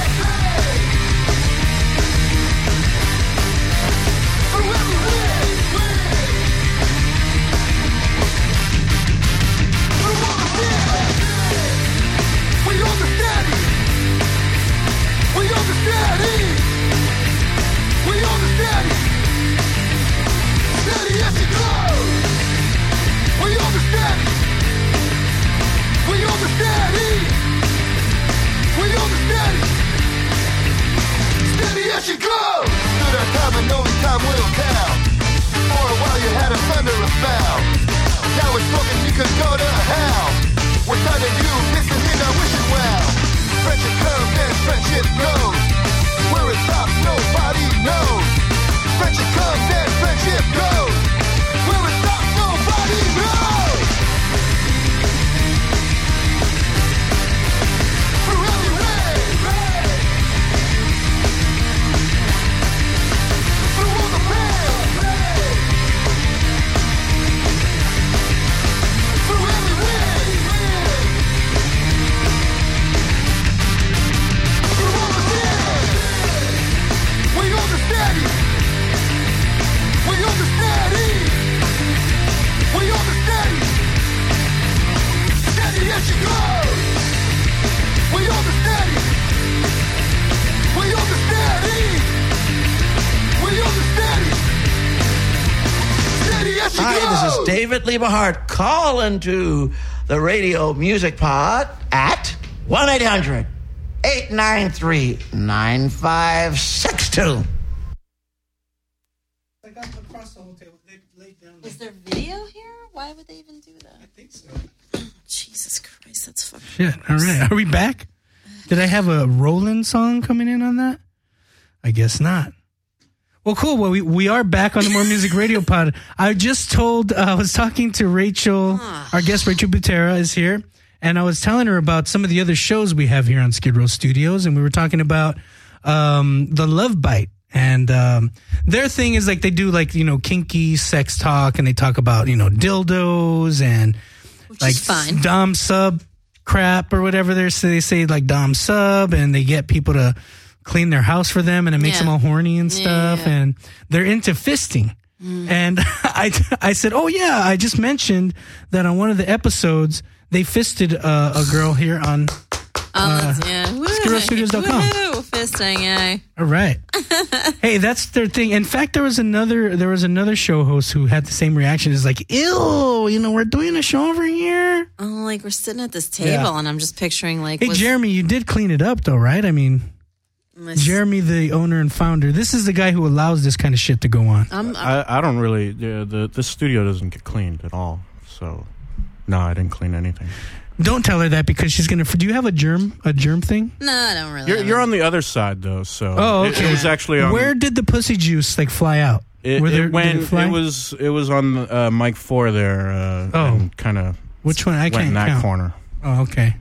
Through every way. Through all the way. We understand it. We understand it. We understand it. Steady as it goes. We understand it. We understand it. We understand it. Steady as you go. Stood our time and only time will count. For a while you had us under a spell. Now it's broken, you could go to hell. We're tired of you pissing in our wishing well. Friendship comes and friendship goes. Where it stops, nobody knows. Friendship comes and friendship goes. Where it stops, nobody knows. Through every way. Through all the pain. Through every way. Through all the pain. We understand it. We understand it. We understand it. Steady as she goes. We understand it. We understand it. We understand it. Steady as she Hi, goes. this is David Liebehart calling to the Radio Music Pod at one eight hundred eight nine three nine five six two. Is there video here? Why would they even do that? I think so. Jesus Christ, that's fucking. Shit. All right. Are we back? Did I have a Roland song coming in on that? I guess not. Well, cool. Well, we, we are back on the More Music Radio Pod. I just told, uh, I was talking to Rachel, our guest Rachel Butera is here, and I was telling her about some of the other shows we have here on Skid Row Studios, and we were talking about um, the Love Bite. And um, their thing is like they do like, you know, kinky sex talk, and they talk about, you know, dildos and Which like is fine. Dom sub crap or whatever they're so they say like Dom sub, and they get people to clean their house for them, and it makes Yeah. them all horny and stuff. Yeah. And they're into fisting. Mm. And I, I said, oh yeah, I just mentioned that on one of the episodes they fisted uh, a girl here on uh, yeah. skid row studios dot com. Woo, fisting, yeah. All right. Hey, that's their thing. In fact, there was another there was another show host who had the same reaction. Is like, ew, you know, we're doing a show over here. Oh, like we're sitting at this table, Yeah. and I'm just picturing like. Hey, was- Jeremy, you did clean it up though, right? I mean, Listen. Jeremy, the owner and founder, this is the guy who allows this kind of shit to go on. I'm, I, I don't really. The, the this studio doesn't get cleaned at all. So, no, I didn't clean anything. Don't tell her that because she's gonna. Do you have a germ a germ thing? No, I don't really. You're, you're on the other side though, so Oh, it- okay. it, was actually on. Where did the pussy juice like fly out? It, Were it there- did went. it fly? It was. It was on uh, mic four there. Uh, Oh. kind of. Which one? I went can't in that count. corner. Oh, okay.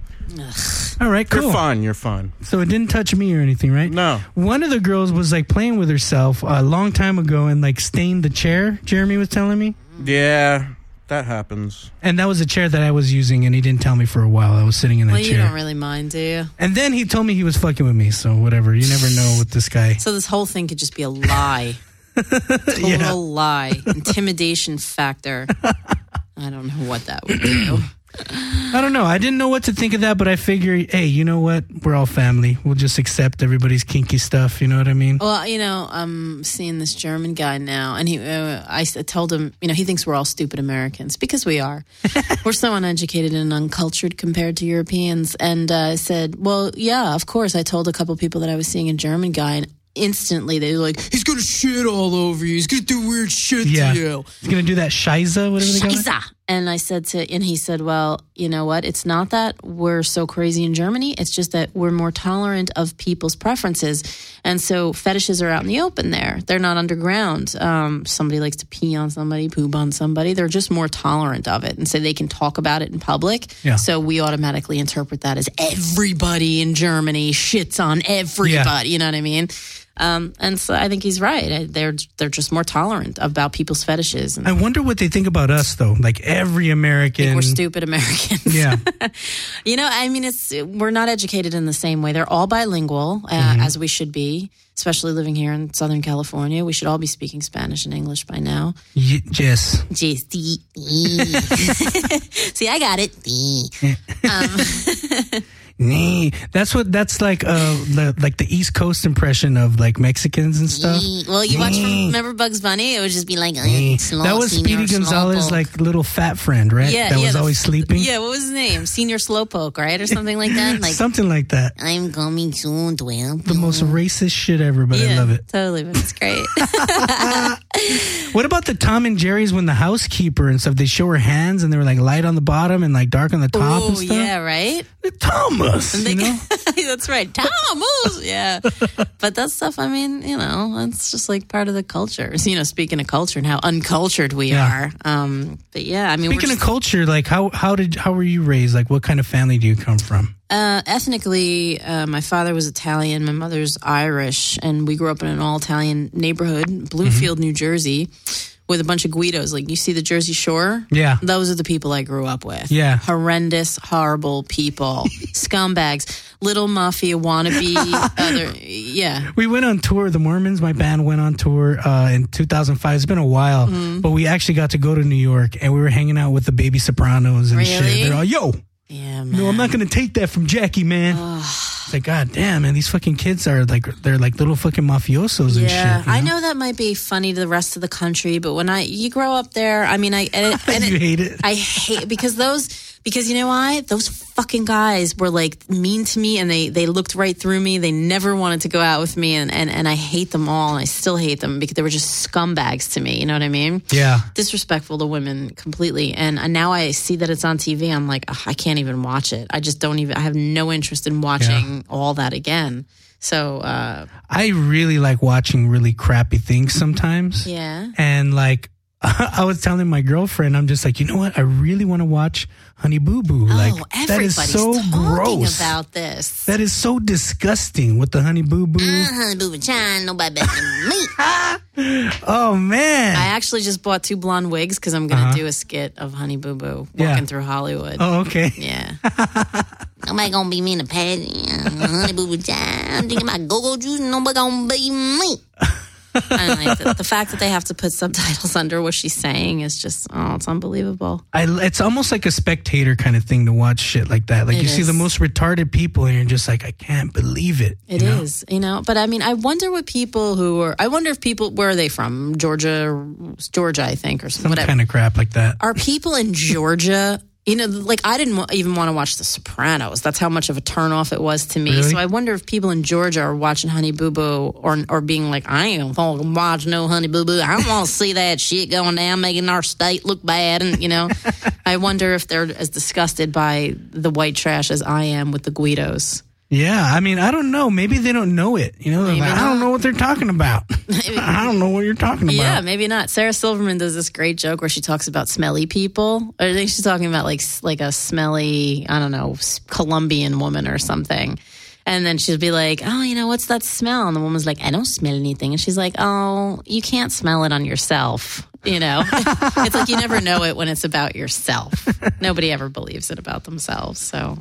All right, cool. You're fine. You're fine. So it didn't touch me or anything, right? No. One of the girls was like playing with herself a long time ago and like stained the chair. Jeremy was telling me. Yeah, that happens. And that was a chair that I was using, and he didn't tell me for a while. I was sitting in that Well, you chair. don't really mind, do you? And then he told me he was fucking with me, so whatever. You never know with this guy. So this whole thing could just be a lie. Total Yeah. lie. Intimidation factor. I don't know what that would do. I don't know. I didn't know what to think of that, but I figure, hey, you know what? We're all family. We'll just accept everybody's kinky stuff. You know what I mean? Well, you know, I'm seeing this German guy now, and he, uh, I s- told him, you know, he thinks we're all stupid Americans because we are. We're so uneducated and uncultured compared to Europeans. And uh, I said, well, yeah, of course. I told a couple people that I was seeing a German guy, and instantly they were like, he's gonna shit all over you. He's gonna do weird shit Yeah. to you. He's going to do that Shiza, whatever they call it. Scheiße. And I said to, and he said, well, you know what? It's not that we're so crazy in Germany. It's just that we're more tolerant of people's preferences. And so fetishes are out in the open there. They're not underground. Um, somebody likes to pee on somebody, poop on somebody. They're just more tolerant of it. And so they can talk about it in public. Yeah. So we automatically interpret that as everybody in Germany shits on everybody. Yeah. You know what I mean? Um, and so I think he's right. They're they're just more tolerant about people's fetishes. And I wonder what they think about us, though. Like every American, I think we're stupid Americans. Yeah, you know, I mean, it's we're not educated in the same way. They're all bilingual, uh, Mm-hmm. as we should be. Especially living here in Southern California, we should all be speaking Spanish and English by now. Y- yes. Yes. See, I got it. um, Nee, that's what that's like. Uh, the, like the East Coast impression of like Mexicans and stuff. well, you watch Nee. remember Bugs Bunny? It would just be like uh, Nee. slow, That was senior Speedy Gonzalez, slowpoke. like little fat friend, right? Yeah, that yeah, was the- always sleeping. Yeah, what was his name? Senior Slowpoke, right, or something like that. Like Something like that. I'm coming soon, twelve. The most racist shit ever, but yeah, I love it. Totally, but it's great. What about the Tom and Jerry's when the housekeeper and stuff, they show her hands and they were like light on the bottom and like dark on the top and Oh stuff? yeah, right. Thomas, And they- you know? That's right, Thomas. Yeah, but that stuff. I mean, you know, it's just like part of the culture. So, you know, speaking of culture and how uncultured we Yeah. are. Um, but yeah, I mean, Speaking we're of just, culture, like how how did how were you raised? Like what kind of family do you come from? uh, ethnically, uh, my father was Italian, my mother's Irish, and we grew up in an all-Italian neighborhood, Bluefield, Mm-hmm. New Jersey, with a bunch of Guidos. Like you see the Jersey Shore. Yeah. Those are the people I grew up with. Yeah. Horrendous, horrible people. Scumbags. Little mafia wannabe. other, yeah. We went on tour. The Mormons, my band, went on tour uh, in two thousand five. It's been a while, Mm-hmm. but we actually got to go to New York, and we were hanging out with the Baby Sopranos and shit. Really? They're all, yo, Yeah, man. no, I'm not going to take that from Jackie, man. It's like, God damn, man, these fucking kids are like, they're like little fucking mafiosos and Yeah, shit. you I know that might be funny to the rest of the country, but when I you grow up there, I mean, I and it, and You it- hate it? I hate because those because you know why those fucking guys were like mean to me and they they looked right through me. They never wanted to go out with me, and and and I hate them all, and I still hate them because they were just scumbags to me. You know what I mean? Yeah. Disrespectful to women completely. And, and now I see that it's on T V. I'm like, ugh, I can't even watch it. I just don't even. I have no interest in watching all that again. So uh, I really like watching really crappy things sometimes. yeah. And like, I was telling my girlfriend, I'm just like, you know what? I really want to watch Honey Boo Boo. Like, oh, that is everybody's so talking gross. about this. That is so disgusting with the Honey Boo Boo. Uh-huh, boo child, nobody better than me. Oh, man. I actually just bought two blonde wigs because I'm going to Uh-huh. do a skit of Honey Boo Boo walking Yeah. through Hollywood. Oh, okay. Yeah. Nobody gonna be me in the patty. Honey Boo Boo child. I'm drinking my go-go juice and nobody gonna be me. And like the, the fact that they have to put subtitles under what she's saying is just, oh, it's unbelievable. I, it's almost like a spectator kind of thing to watch shit like that. Like, It you see is. the most retarded people and you're just like, I can't believe it. It is, you know. But I mean, I wonder what people who are, I wonder if people, where are they from? Georgia, Georgia, I think, or Some whatever. kind of crap like that. Are people in Georgia, you know, like I didn't wa- even want to watch The Sopranos. That's how much of a turnoff it was to me. Really? So I wonder if people in Georgia are watching Honey Boo Boo or or being like, I ain't gonna fucking watch no Honey Boo Boo. I don't want to see that shit going down, making our state look bad. And, you know, I wonder if they're as disgusted by the white trash as I am with the Guidos. Yeah, I mean, I don't know. Maybe they don't know it. You know, they're Maybe like, I don't know what they're talking about. I don't know what you're talking about. Yeah, maybe not. Sarah Silverman does this great joke where she talks about smelly people. I think she's talking about like like a smelly, I don't know, s- Colombian woman or something. And then she'll be like, oh, you know, what's that smell? And the woman's like, I don't smell anything. And she's like, oh, you can't smell it on yourself. You know, it's like you never know it when it's about yourself. Nobody ever believes it about themselves. So,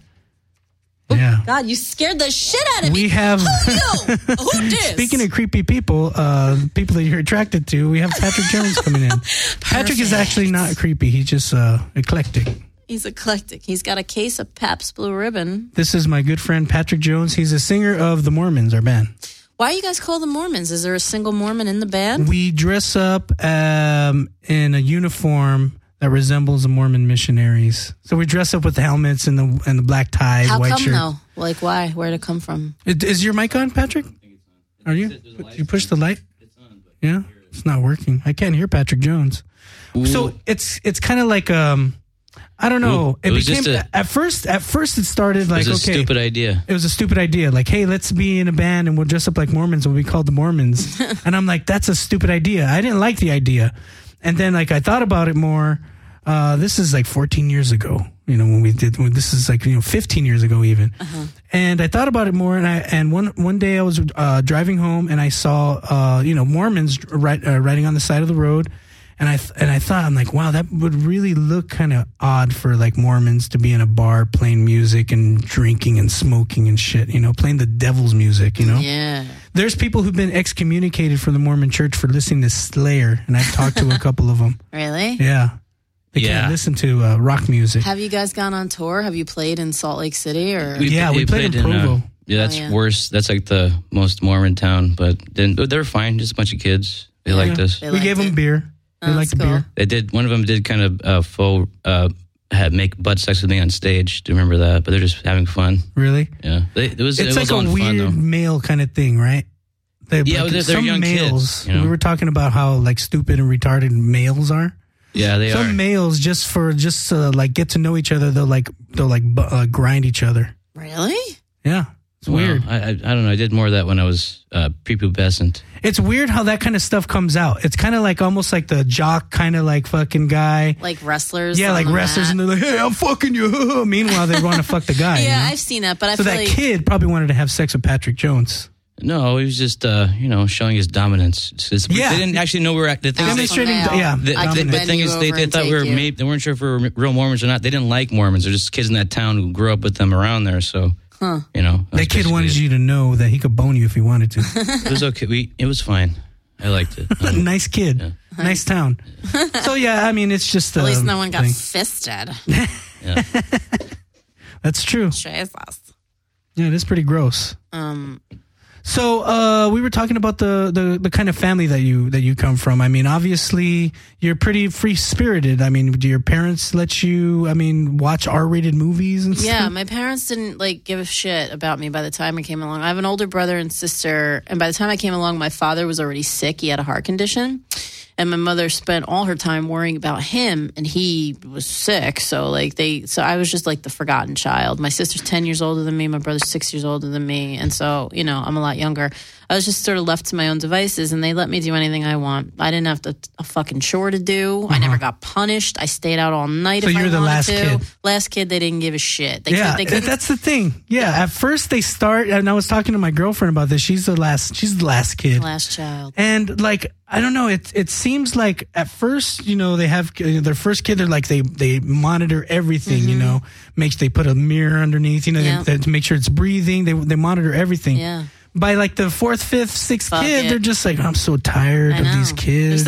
Yeah. God, you scared the shit out of me. We have, Who knew? Who did? speaking of creepy people, uh, people that you're attracted to, we have Patrick Jones coming in. Patrick is actually not creepy. He's just uh, eclectic. He's eclectic. He's got a case of Pabst Blue Ribbon. This is my good friend Patrick Jones. He's a singer of the Mormons, our band. Why are you guys called the Mormons? Is there a single Mormon in the band? We dress up um, in a uniform that resembles the Mormon missionaries. So we dress up with the helmets and the and the black ties, How white come shirt. though? Like why? Where'd it come from? It- Is your mic on, Patrick? Are you? You push the light? Yeah. It's not working. I can't hear Patrick Jones. Ooh. So it's it's kind of like um, I don't know. Ooh, it, it was became just a, at first. At first, it started like it was a okay, stupid idea. It was a stupid idea. Like, hey, let's be in a band and we'll dress up like Mormons and we'll be called the Mormons. And I'm like, that's a stupid idea. I didn't like the idea. And then like I thought about it more. Uh, this is like fourteen years ago. You know, when we did. When this is like you know fifteen years ago even. Uh-huh. And I thought about it more. And I and one one day I was uh, driving home and I saw uh, you know Mormons ri- uh, riding on the side of the road. And I th- and I thought, I'm like, wow, that would really look kind of odd for like Mormons to be in a bar playing music and drinking and smoking and shit, you know, playing the devil's music, you know? Yeah. There's people who've been excommunicated from the Mormon church for listening to Slayer, and I've talked to a couple of them. Really? Yeah. They yeah. can't listen to uh, rock music. Have you guys gone on tour? Have you played in Salt Lake City? Or we, Yeah, we, we played, played in Provo. In, uh, yeah, that's oh, yeah. worse. That's like the most Mormon town, but then they were fine. Just a bunch of kids. They yeah. liked us. They we gave it. them beer. They oh, liked the cool. beer. They did. One of them did kind of uh, faux uh, had make butt sex with me on stage. Do you remember that? But they're just having fun. Really? Yeah. They, it was. It's it was like a weird fun, male kind of thing, right? They're, yeah, like, they're, they're some young males. kids. You know? We were talking about how like stupid and retarded males are. Yeah, they some are. Some males just for just uh, like get to know each other. They'll like they'll like uh, grind each other. Really? Yeah. It's well, weird. I, I I don't know. I did more of that when I was uh, prepubescent. It's weird how that kind of stuff comes out. It's kind of like almost like the jock kind of like fucking guy. Like wrestlers. Yeah, like wrestlers. Mat. And they're like, hey, I'm fucking you. Meanwhile, they want to fuck the guy. Yeah, you know? I've seen that. But I so feel that like kid probably wanted to have sex with Patrick Jones. No, he was just, uh, you know, showing his dominance. It's, it's, yeah. They didn't actually know we were at the thing. Demonstrating, yeah. The, the, the thing is, they, they thought we were, maybe, they weren't sure if we were real Mormons or not. They didn't like Mormons. They're just kids in that town who grew up with them around there. So, huh. you know. That kid wanted you to know that he could bone you if he wanted to. It was okay. We, it was fine. I liked it. Um, nice kid. Yeah. Nice town. So, yeah, I mean, it's just At uh, least no one got thing. fisted. Yeah. That's true. Jesus. Yeah, it is pretty gross. Um... So uh, we were talking about the, the, the kind of family that you that you come from. I mean, obviously you're pretty free spirited. I mean, do your parents let you? I mean, watch R-rated movies and stuff? Yeah, my parents didn't like give a shit about me by the time I came along. I have an older brother and sister, and by the time I came along, my father was already sick. He had a heart condition. And my mother spent all her time worrying about him, and he was sick. So like they, so I was just like the forgotten child. My sister's ten years older than me. My brother's six years older than me, and so you know I'm a lot younger. I was just sort of left to my own devices, and they let me do anything I want. I didn't have to, a fucking chore to do. Uh-huh. I never got punished. I stayed out all night. So if you were I the wanted last to. kid. Last kid, they didn't give a shit. They yeah, could, they that's the thing. Yeah, at first they start, and I was talking to my girlfriend about this. She's the last. She's the last kid. Last child. And like I don't know, it it seems like at first, you know, they have uh, their first kid. They're like they they monitor everything. Mm-hmm. You know, makes they put a mirror underneath. You know, yeah. they, they, to make sure it's breathing. They they monitor everything. Yeah. By like the fourth, fifth, sixth Fuck kid, it. they're just like, I'm so tired I of know. these kids.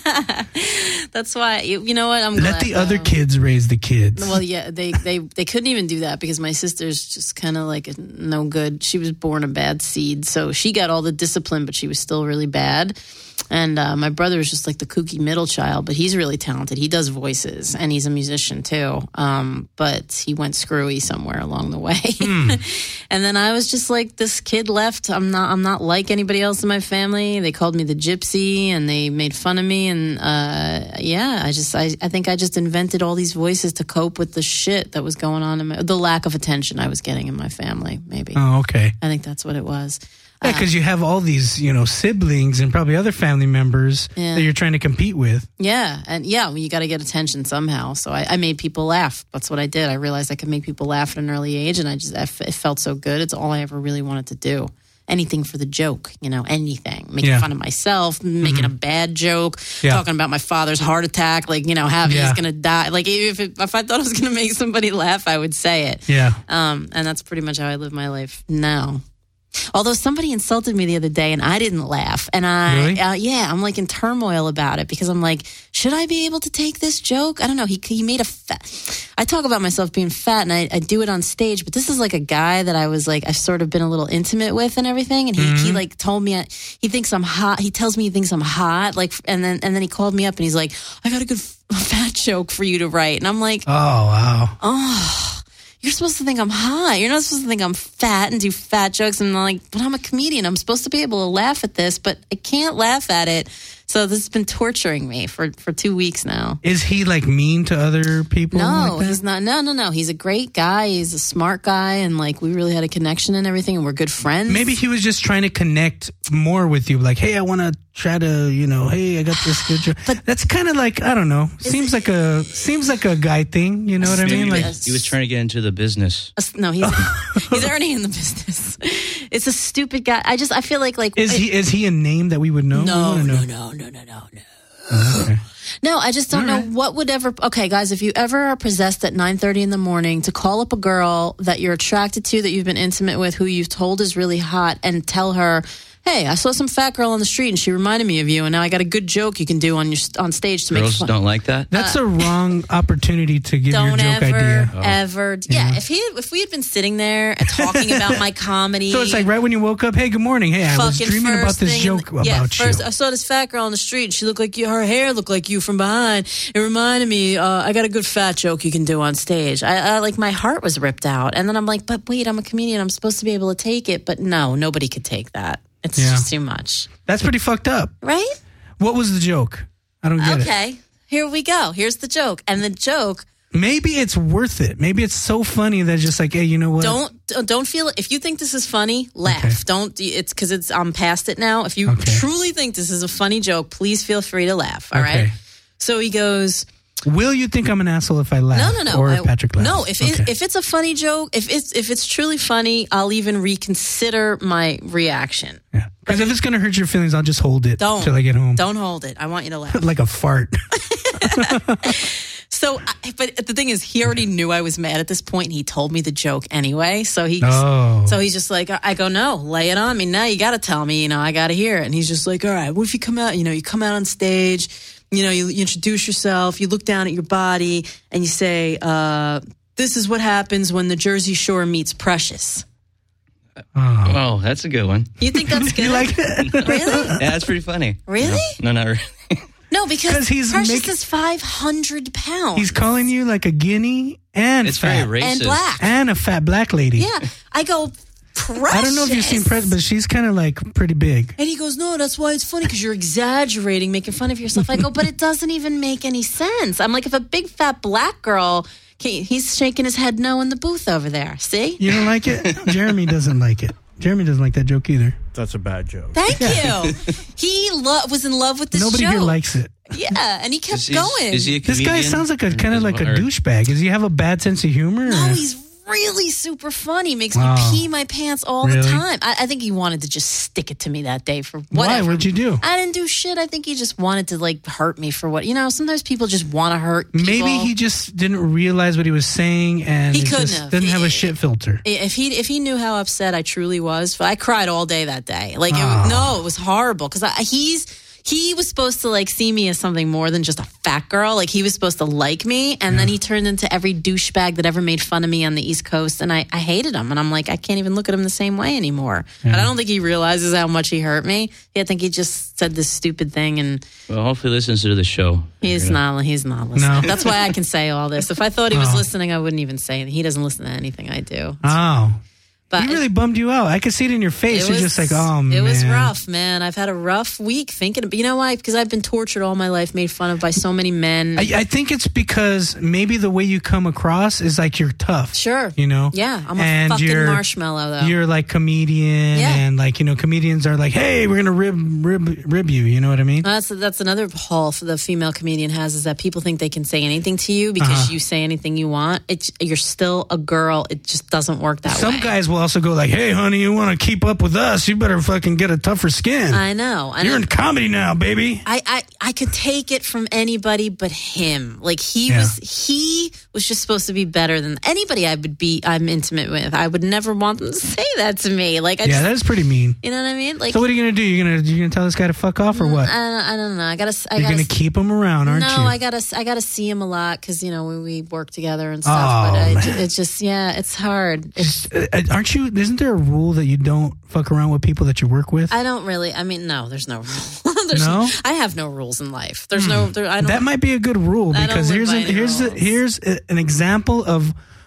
That's why you, you know what I'm Let glad, the other though. kids raise the kids. Well, yeah, they, they, they couldn't even do that because my sister's just kind of like a no good. She was born a bad seed, so she got all the discipline, but she was still really bad. And uh, my brother is just like the kooky middle child, but he's really talented. He does voices, and he's a musician too. Um, but he went screwy somewhere along the way. Mm. And then I was just like this kid left. I'm not. I'm not like anybody else in my family. They called me the gypsy, and they made fun of me. And uh, yeah, I just. I, I think I just invented all these voices to cope with the shit that was going on in my, the lack of attention I was getting in my family. Maybe. Oh, okay. I think that's what it was. Yeah, because you have all these, you know, siblings and probably other family members Yeah. that you're trying to compete with. Yeah, and yeah, well, you got to get attention somehow. So I, I made people laugh. That's what I did. I realized I could make people laugh at an early age, and I just I f- it felt so good. It's all I ever really wanted to do. Anything for the joke, you know, anything. Making Yeah. fun of myself, making a bad joke, Yeah. talking about my father's heart attack, like, you know, how Yeah. he's going to die. Like, if it, if I thought I was going to make somebody laugh, I would say it. Yeah. Um, and that's pretty much how I live my life now. Although somebody insulted me the other day and I didn't laugh. And I, Really? uh, yeah, I'm like in turmoil about it because I'm like, should I be able to take this joke? I don't know. He he made a fat. I talk about myself being fat and I, I do it on stage, but this is like a guy that I was like, I've sort of been a little intimate with and everything. And he, Mm-hmm. he like told me, I, he thinks I'm hot. He tells me he thinks I'm hot. Like, and then, and then he called me up and he's like, I got a good f- fat joke for you to write. And I'm like, Oh, wow. oh, you're supposed to think I'm hot. You're not supposed to think I'm fat and do fat jokes. And I'm like, but I'm a comedian. I'm supposed to be able to laugh at this, but I can't laugh at it So this has been torturing me for, for two weeks now. Is he like mean to other people? No, like that? he's not. No, no, no. He's a great guy. He's a smart guy, and like we really had a connection and everything, and we're good friends. Maybe he was just trying to connect more with you. Like, hey, I want to try to, you know, hey, I got this good job. But that's kind of like, I don't know. Seems like a seems like a guy thing. You know what I mean? Like he was trying to get into the business. No, he's he's already in the business. It's a stupid guy. I just I feel like like is he is he a name that we would know? No, we no, know. no, no, no, no, no. Oh, okay. No, I just don't All know right. what would ever. Okay, guys, if you ever are possessed at nine thirty in the morning to call up a girl that you're attracted to, that you've been intimate with, who you've told is really hot, and tell her, hey, I saw some fat girl on the street and she reminded me of you, and now I got a good joke you can do on your on stage to make Girls fun. don't like that. That's a wrong opportunity to give your Don't joke ever, idea. ever. Yeah, if he if we had been sitting there and talking about my comedy. So it's like right when you woke up, hey, good morning. Hey, I was Fucking dreaming about first this thing in joke the- about yeah, you. first I saw this fat girl on the street and she looked like you, her hair looked like you from behind. It reminded me, uh, I got a good fat joke you can do on stage. I, I like my heart was ripped out. And then I'm like, but wait, I'm a comedian. I'm supposed to be able to take it. But no, nobody could take that. It's Yeah. just too much. That's pretty fucked up. Right? What was the joke? I don't get it. Okay, here we go. Here's the joke. And the joke, Maybe it's worth it. Maybe it's so funny that it's just like, hey, you know what? don't don't feel it. If you think this is funny, laugh. Don't. It's because it's I'm past it now. If you truly think this is a funny joke, please feel free to laugh. All right. Okay. So he goes, Will you think I'm an asshole if I laugh? No, no, no. Or I- if Patrick laughs? No, if Okay. it, if it's a funny joke, if it's if it's truly funny, I'll even reconsider my reaction. Because if it's going to hurt your feelings, I'll just hold it Don't till I get home. Don't hold it. I want you to laugh. Like a fart. So, I, but the thing is, he already knew I was mad at this point, and he told me the joke anyway. So he, Oh. so he's just like, I go, no, lay it on me. Now you got to tell me, you know, I got to hear it. And he's just like, all right, what if you come out, you know, you come out on stage, you know, you, you introduce yourself, you look down at your body, and you say, uh, this is what happens when the Jersey Shore meets Precious. Oh, that's a good one. You think that's good? You like it? Really? Yeah, that's pretty funny. Really? No, no not really. No, because 'Cause he's Precious make- is five hundred pounds. He's calling you like a guinea and It's fat. very racist. And black. And a fat black lady. Yeah. I go, Precious. I don't know if you've seen Precious, but she's kind of like pretty big. And he goes, no, that's why it's funny, because you're exaggerating, making fun of yourself. I go, but it doesn't even make any sense. I'm like, if a big fat black girl, okay, he's shaking his head no in the booth over there. See? You don't like it? Jeremy doesn't like it. Jeremy doesn't like that joke either. That's a bad joke. Thank you. He lo- was in love with this Nobody joke. here likes it. Yeah, and he kept Is he- going. is he a This guy comedian? sounds like a kind of like a Or- douchebag. Does he have a bad sense of humor? No, or- he's really super funny. Makes Wow. me pee my pants all Really? the time. I, I think he wanted to just stick it to me that day for Why? whatever. What'd you do? I didn't do shit. I think he just wanted to like hurt me for what, you know, sometimes people just want to hurt people. Maybe he just didn't realize what he was saying and He couldn't just have. didn't have a He- shit filter. If he if he knew how upset I truly was, I cried all day that day. Like, it, Oh. no, it was horrible because he's he was supposed to like see me as something more than just a fat girl. Like, he was supposed to like me, and then he turned into every douchebag that ever made fun of me on the East Coast, and I, I hated him. And I'm like, I can't even look at him the same way anymore. Yeah. But I don't think he realizes how much he hurt me. I think he just said this stupid thing, and Well, hopefully he listens to the show. he's not he's not listening. No. That's why I can say all this. If I thought he was Oh. listening, I wouldn't even say it. He doesn't listen to anything I do. Oh. But he really bummed you out. I could see it in your face. It You're was- just like, oh, man. It was rough, man. I've had a rough week thinking. But you know why? Because I've been tortured all my life, made fun of by so many men. I, I think it's because maybe the way you come across is like you're tough. Sure. You know? Yeah, I'm a And fucking you're- marshmallow, though. You're like comedian, Yeah. and like, you know, comedians are like, hey, we're going to rib, rib, rib you. You know what I mean? That's that's another haul for the female comedian has is that people think they can say anything to you because Uh-huh. you say anything you want. It's you're still a girl. It just doesn't work that Some way. guys will also go like, hey, honey, you want to keep up with us? You better fucking get a tougher skin. I know. And You're I- in comedy now, baby. I, I I could take it from anybody but him. Like he Yeah. was he was just supposed to be better than anybody I would be I'm intimate with. I would never want them to say that to me. Like I yeah, just, that is pretty mean. you know what I mean? Like So what are you going to do? You're going to you're gonna tell this guy to fuck off or what? I don't, I don't know. I gotta. I You're gotta going to keep him around, aren't no, you? I gotta. I gotta see him a lot because you know we, we work together and stuff. Oh, but I, man. it's just yeah, it's hard. It's, Uh, aren't you? Isn't there a rule that you don't fuck around with people that you work with? I don't really. I mean, no, there's no rule. there's No? I have no rules in life. There's no. There, I don't. That might be a good rule I don't because live here's by an, any here's a, rules. here's a, an example of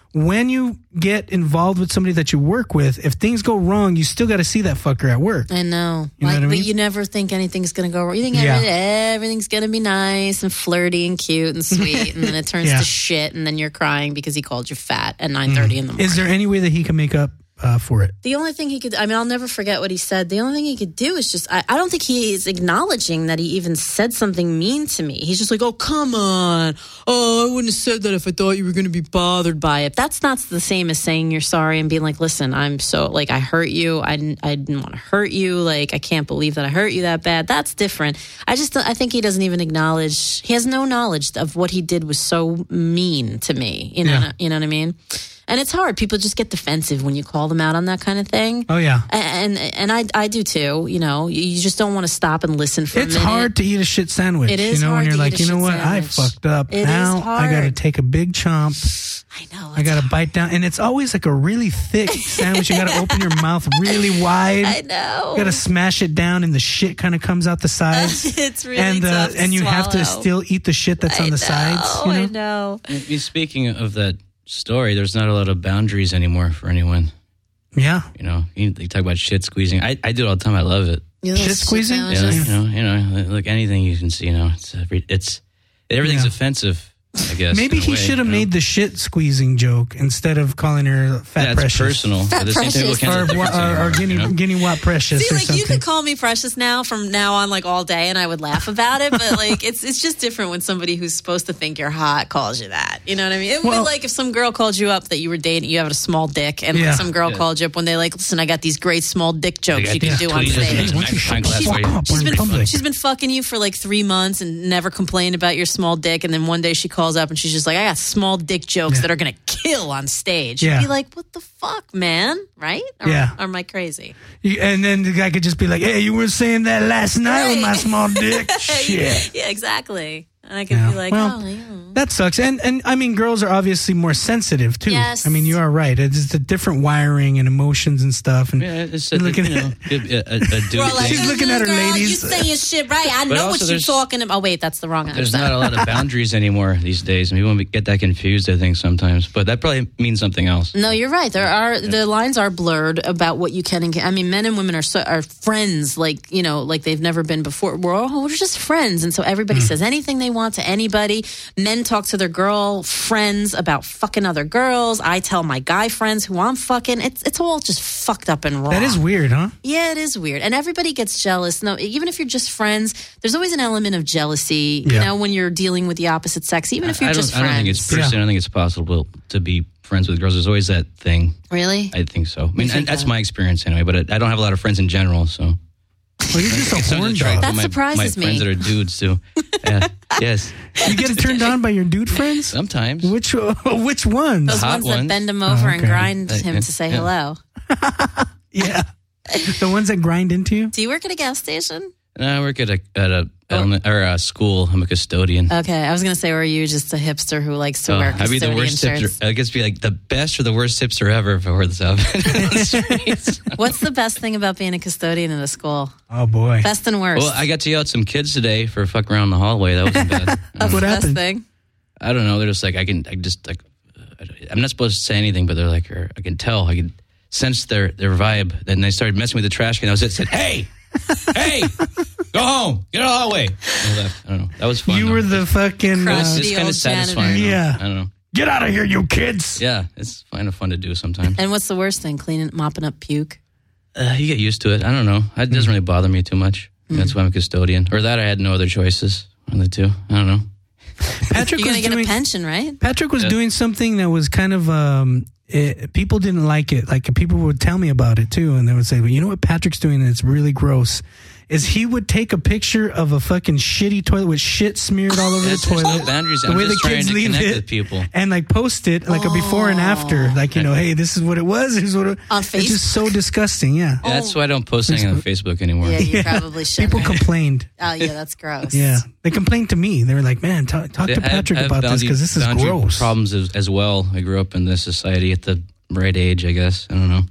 when you get involved with somebody that you work with, if things go wrong, you still got to see that fucker at work. I know. You know like, what I but mean? you never think anything's going to go wrong. You think Yeah. everything, everything's going to be nice and flirty and cute and sweet, and then it turns Yeah. to shit, and then you're crying because he called you fat at nine thirty in the morning. Is there any way that he can make up uh, for it? The only thing he could, I mean, I'll never forget what he said. The only thing he could do is just, I, I don't think he is acknowledging that he even said something mean to me. He's just like, oh, come on. Oh, I wouldn't have said that if I thought you were going to be bothered by it. That's not the same as saying you're sorry and being like, listen, I'm so, like, I hurt you. I didn't, I didn't want to hurt you. Like, I can't believe that I hurt you that bad. That's different. I just, I think he doesn't even acknowledge, he has no knowledge of what he did was so mean to me. You know, Yeah. you know what I mean? And it's hard. People just get defensive when you call them out on that kind of thing. Oh, yeah. And and I I do too. You know, you just don't want to stop and listen for It's a minute. hard to eat a shit sandwich. It is you know, hard when you're to like, eat a you know shit what? I sandwich. fucked up. It is now I got to hard. take a big chomp. I know. I got to bite down. And it's always like a really thick sandwich. You got to open your mouth really wide. I know. You got to smash it down and the shit kind of comes out the sides. It's really and uh, tough to and you have to swallow. still eat the shit that's on the sides. You know? I know. I mean, speaking of that story, there's not a lot of boundaries anymore for anyone. Yeah. You know, you, you talk about shit squeezing. I, I do it all the time. I love it. You little Shit squeezing? Yeah, like, you know, you know, like anything you can see. You know, it's every, it's everything's Yeah. offensive. I guess Maybe in a he way, should have you know? made the shit squeezing joke instead of calling her fat Yeah, it's precious. personal. Fat The same people can't or, do different or, or, things, guinea, you know? guinea watt precious See, or like something. you could call me precious now from now on, like all day, and I would laugh about it. But like, it's it's just different when somebody who's supposed to think you're hot calls you that. You know what I mean? It would Well- be like if some girl called you up that you were dating, you have a small dick, and Yeah. like some girl Yeah. called you up when they like, listen, I got these great small dick jokes got you can these do on tweezers stage. and a magnifying glass She's- for you. She's She's in public. been she's been fucking you for like three months and never complained about your small dick, and then one day she calls up and she's just like, I got small dick jokes Yeah. that are gonna kill on stage. Yeah. You'd be like, what the fuck, man? Right? Or, Yeah. or am I crazy? You- and then the guy could just be like, hey, you were saying that last night with my small dick. Shit. Yeah, exactly. And I could Yeah. be like, Well, oh, yeah. That sucks. And and I mean, girls are obviously more sensitive too. Yes. I mean, you are right. It's a different wiring and emotions and stuff. And Yeah, it's you're a, looking you know, at, a, a, a dude We're all like, thing. She's looking at her girl, ladies. You saying shit right. I But know also what you're there's- talking about. Oh, wait, that's the wrong answer. There's not a lot of boundaries anymore these days, and people get that confused, I think, sometimes. But that probably means something else. No, you're right. There are the lines are blurred about what you can and can't. I mean, men and women are so, are friends, like you know, like they've never been before. We're all we're just friends, and so everybody says anything they want to anybody. Men talk to their girl friends about fucking other girls. I tell my guy friends who I'm fucking. It's it's all just fucked up and wrong. that is weird, huh? Yeah, it is weird. And everybody gets jealous. No, even if you're just friends, there's always an element of jealousy, you Yeah. know, when you're dealing with the opposite sex, even if you're I don't, just I friends. don't think it's personally. I don't think it's possible to be friends with girls. There's always that thing. Really? I think so. I mean, think and that's that? my experience anyway. But I, I don't have a lot of friends in general, so. Well, you're just a Sometimes horn I try to dog. tell That my, surprises my friends me. that are dudes too. Yeah. Yes. You get turned on by your dude friends? Sometimes. Which which ones? Those hot ones that ones. bend him over Oh, and okay. grind Uh, him yeah, to say yeah. hello. Yeah. The ones that grind into you? Do you work at a gas station? No, I work at a at a element, or a school. I'm a custodian. Okay, I was going to say, or are you just a hipster who likes to Oh, wear I'd be the custodian worst shirts? tipster. I guess be like the best or the worst tipster ever if I wore this outfit. on the streets. What's the best thing about being a custodian in a school? Oh, boy. Best and worst. Well, I got to yell at some kids today for fucking around the hallway. That wasn't bad. That's What the best happened? thing. I don't know. They're just like I can. I just like. uh, I'm not supposed to say anything, but they're like, or I can tell. I can sense their their vibe. Then they started messing with the trash can. I was just said, "Hey, hey, go home. Get out of the hallway." And I left. I don't know. That was fun. You though. were the fucking. It was Crusty Uh, just kind old of satisfying. janitor. though. Yeah. I don't know. get out of here, you kids. Yeah, it's kind of fun to do sometimes. And what's the worst thing? Cleaning, mopping up puke? Uh, you get used to it. I don't know. It doesn't really bother me too much. Mm. That's why I'm a custodian. Or that I had no other choices. One of the two. I don't know. Patrick You're was going to get doing, a pension, right? Patrick was Yeah. doing something that was kind of um, it, people didn't like it. Like people would tell me about it too, and they would say, "Well, you know what Patrick's doing? And it's really gross." Is he would take a picture of a fucking shitty toilet with shit smeared all over That's- the there's toilet, no boundaries. the I'm way just the trying kids to leave connect it, with people. and like post it like a before and after, like you know, hey, this is what it was. Here's what it, On it's just so disgusting. Yeah, Yeah, that's why I don't post anything on Facebook anymore. Yeah, you probably shouldn't. People complained. Oh, yeah, that's gross. Yeah, they complained to me. They were like, "Man, talk, talk I to have- Patrick I have about this boundary- because this is boundary gross." Problems as, as well. I grew up in this society at the right age, I guess. I don't know.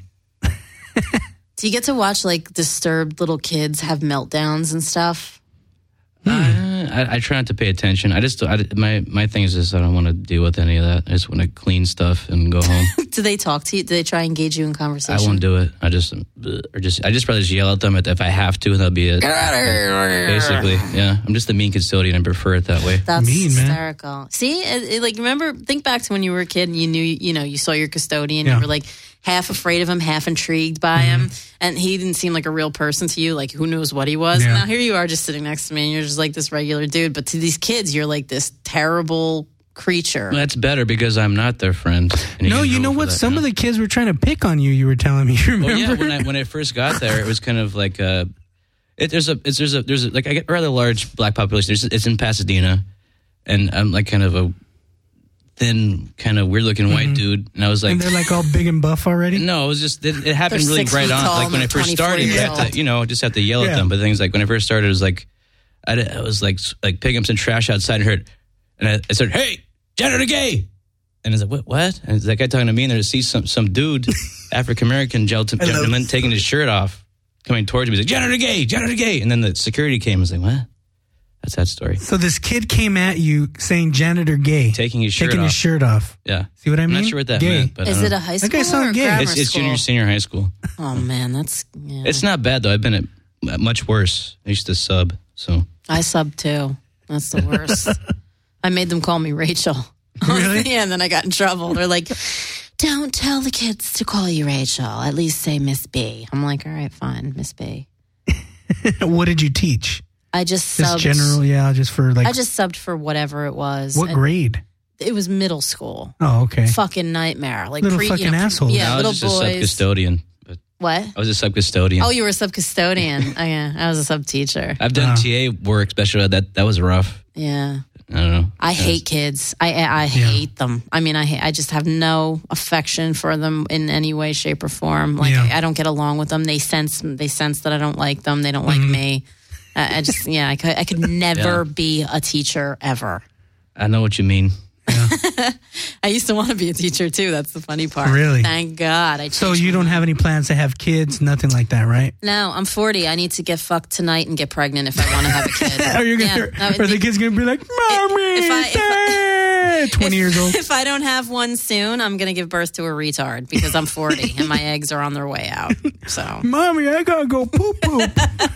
Do you get to watch like disturbed little kids have meltdowns and stuff? Uh, I, I try not to pay attention. I just I, my my thing is just I don't want to deal with any of that. I just want to clean stuff and go home. Do they talk to you? Do they try and engage you in conversation? I won't do it. I just or just I just rather just yell at them if I have to, and that'll be it. Get out of here. Basically, yeah. I'm just the mean custodian. I prefer it that way. That's Mean, man. hysterical. See, it, it, like remember, think back to when you were a kid and you knew, you know, you saw your custodian. Yeah. You were like half afraid of him, half intrigued by Mm-hmm. him, and he didn't seem like a real person to you. Like who knows what he was. Yeah. Now here you are, just sitting next to me, and you're just like this regular dude. But to these kids, you're like this terrible creature. Well, that's better because I'm not their friend. And No, can you go know for what? that, Some you of know? the kids were trying to pick on you. You were telling me. You remember? Well, yeah, when I when I first got there, it was kind of like uh it, there's a it's, there's a there's a, like I get a rather large black population. There's, it's in Pasadena, and I'm like kind of a thin, kind of weird looking white dude, and I was like, and they're like all big and buff already. no, it was just it, it happened They're really six right feet on. tall Like and when I they're first twenty-four started, you years have to old. you know just have to yell Yeah. at them. But things like when I first started, it was like I, did- I was like like picking up some trash outside and heard, and I, I said, "Hey, janitor gay." And I was like, what? What? And it's that guy talking to me, and there to see some some dude, African American gentleman, taking his shirt off, coming towards me. He's like, janitor gay, janitor gay. And then the security came. I was like, what? That's that story. So this kid came at you saying janitor gay, Taking his shirt taking off. his shirt off. Yeah. See what I mean? I'm not sure what that Gay. meant. But Is I it don't a know. high That school guy or sounded gay. grammar It's, it's school? junior, senior high school. Oh man, that's yeah. It's not bad though. I've been at much worse. I used to sub. So I sub too. That's the worst. I made them call me Rachel. Really? Yeah, and then I got in trouble. They're like, "Don't tell the kids to call you Rachel. At least say Miss B." I'm like, "All right, fine, Miss B." What did you teach? I just Just subbed. general, yeah, just for like. I just subbed for whatever it was. what And grade? It was middle school. Oh, okay. Fucking nightmare. Like Little pre, fucking you know, pre- assholes. Yeah, I little was just a sub boys. custodian. But What? I was a sub custodian. Oh, you were a sub custodian. Oh yeah, I was a sub teacher. I've done Uh. T A work, especially that that was rough. Yeah. I don't know. I hate kids. I I, I hate them. I mean, I hate, I just have no affection for them in any way, shape, or form. Like Yeah. I, I don't get along with them. They sense they sense that I don't like them. They don't like Mm-hmm. me. I, I just yeah, I could I could never Yeah. be a teacher ever. I know what you mean. I used to want to be a teacher too. That's the funny part. Really? Thank God. I So changed you my don't have any plans to have kids, nothing like that, right? No, I'm forty. I need to get fucked tonight and get pregnant if I want to have a kid. Are you gonna? Yeah, no, Are the kids gonna be like, "Mommy, if I- if I- Dad," twenty years old? If I don't have one soon, I'm going to give birth to a retard because I'm forty and my eggs are on their way out. So, Mommy, I gotta go poop poop.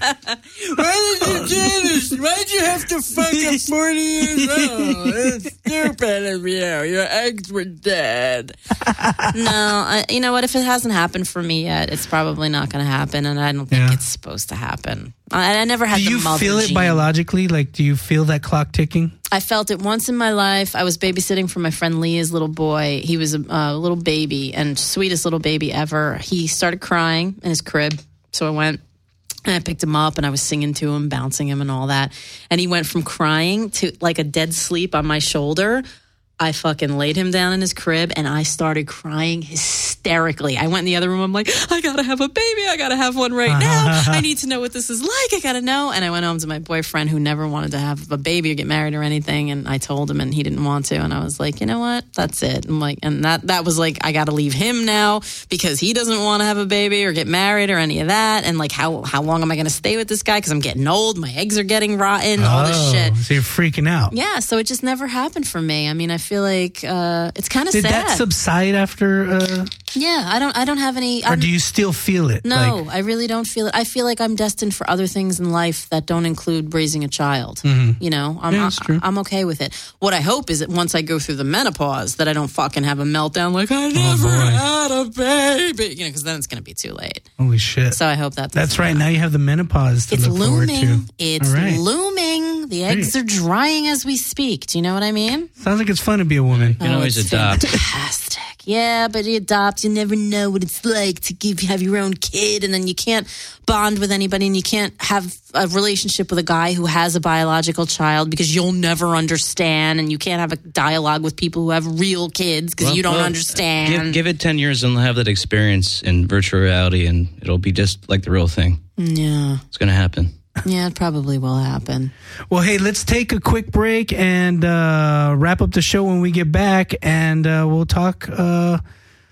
why did you do this? Why'd you have to fuck at forty years old? It's stupid of you. Your eggs were dead. No, I, you know what? If it hasn't happened for me yet, it's probably not going to happen, and I don't think Yeah. it's supposed to happen. I, I never had Do the you mother feel it gene. biologically? Like, do you feel that clock ticking? I felt it once in my life. I was babysitting for my friend Leah's little boy. He was a uh, little baby and sweetest little baby ever. He started crying in his crib. So I went and I picked him up and I was singing to him, bouncing him and all that. And he went from crying to like a dead sleep on my shoulder. I fucking laid him down in his crib and I started crying hysterically. I went in the other room. I'm like, I gotta have a baby. I gotta have one right now. I need to know what this is like. I gotta know. And I went home to my boyfriend who never wanted to have a baby or get married or anything. And I told him and he didn't want to. And I was like, you know what? That's it. I'm like, and that, that was like, I gotta leave him now because he doesn't want to have a baby or get married or any of that. And like, how, how long am I gonna stay with this guy? Cause I'm getting old. My eggs are getting rotten, all this Oh, shit. So you're freaking out. Yeah, so it just never happened for me. I mean, I feel like uh, it's kind of Did sad. that subside after, uh, yeah, I don't. I don't have any. or I'm, do you still feel it? no, Like, I really don't feel it. I feel like I'm destined for other things in life that don't include raising a child. Mhm. You know, I'm Yeah, that's true. I'm okay with it. What I hope is that once I go through the menopause, that I don't fucking have a meltdown like I never boy. had a baby. You know, because then it's going to be too late. holy shit. So I hope that That's right. Now you have the menopause to it's look forward looming. to. It's All right. looming. The eggs are drying as we speak. Do you know what I mean? Sounds like it's fun to be a woman. You can Oh, always it's adopt. Fantastic. Yeah, but you adopt, you never know what it's like to give have your own kid, and then you can't bond with anybody, and you can't have a relationship with a guy who has a biological child because you'll never understand, and you can't have a dialogue with people who have real kids because Well, you don't well, understand. Give, give it ten years and have that experience in virtual reality, and it'll be just like the real thing. Yeah, It's going to happen. yeah, it probably will happen. Well, hey, let's take a quick break and uh, wrap up the show when we get back, and uh, we'll talk. Uh,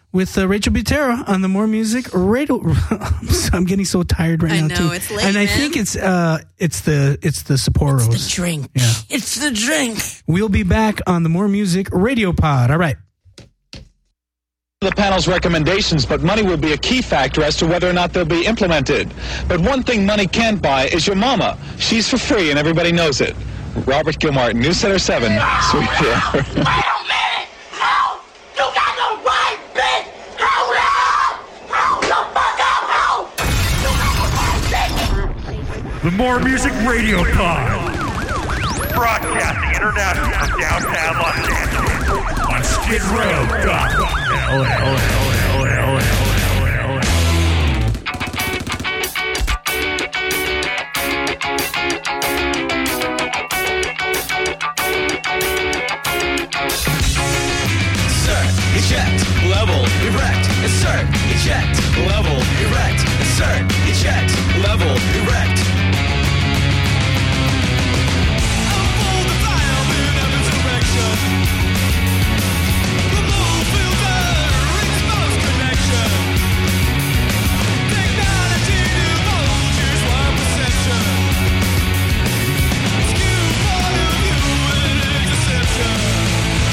with uh, Rachel Butera on the More Music Radio. I'm getting so tired right I now know, too. it's late, and I man. think it's uh, it's the it's the Sapporos. It's the drink. Yeah. It's the drink. We'll be back on the More Music Radio Pod. All right. The panel's recommendations, but money will be a key factor as to whether or not they'll be implemented. But one thing money can't buy is your mama. She's for free, and everybody knows it. Robert Gilmartin, News Center seven, Sweet Air. The More Music Radio Pod. Broadcasting internationally from downtown Los Angeles on Skid Row dot com. Eject, level, erect, insert, eject, level, erect, insert, eject, level, erect. Unfold the file in every direction. Remove filter, expose connection. Technology divulges one perception. Skew point of view and interception.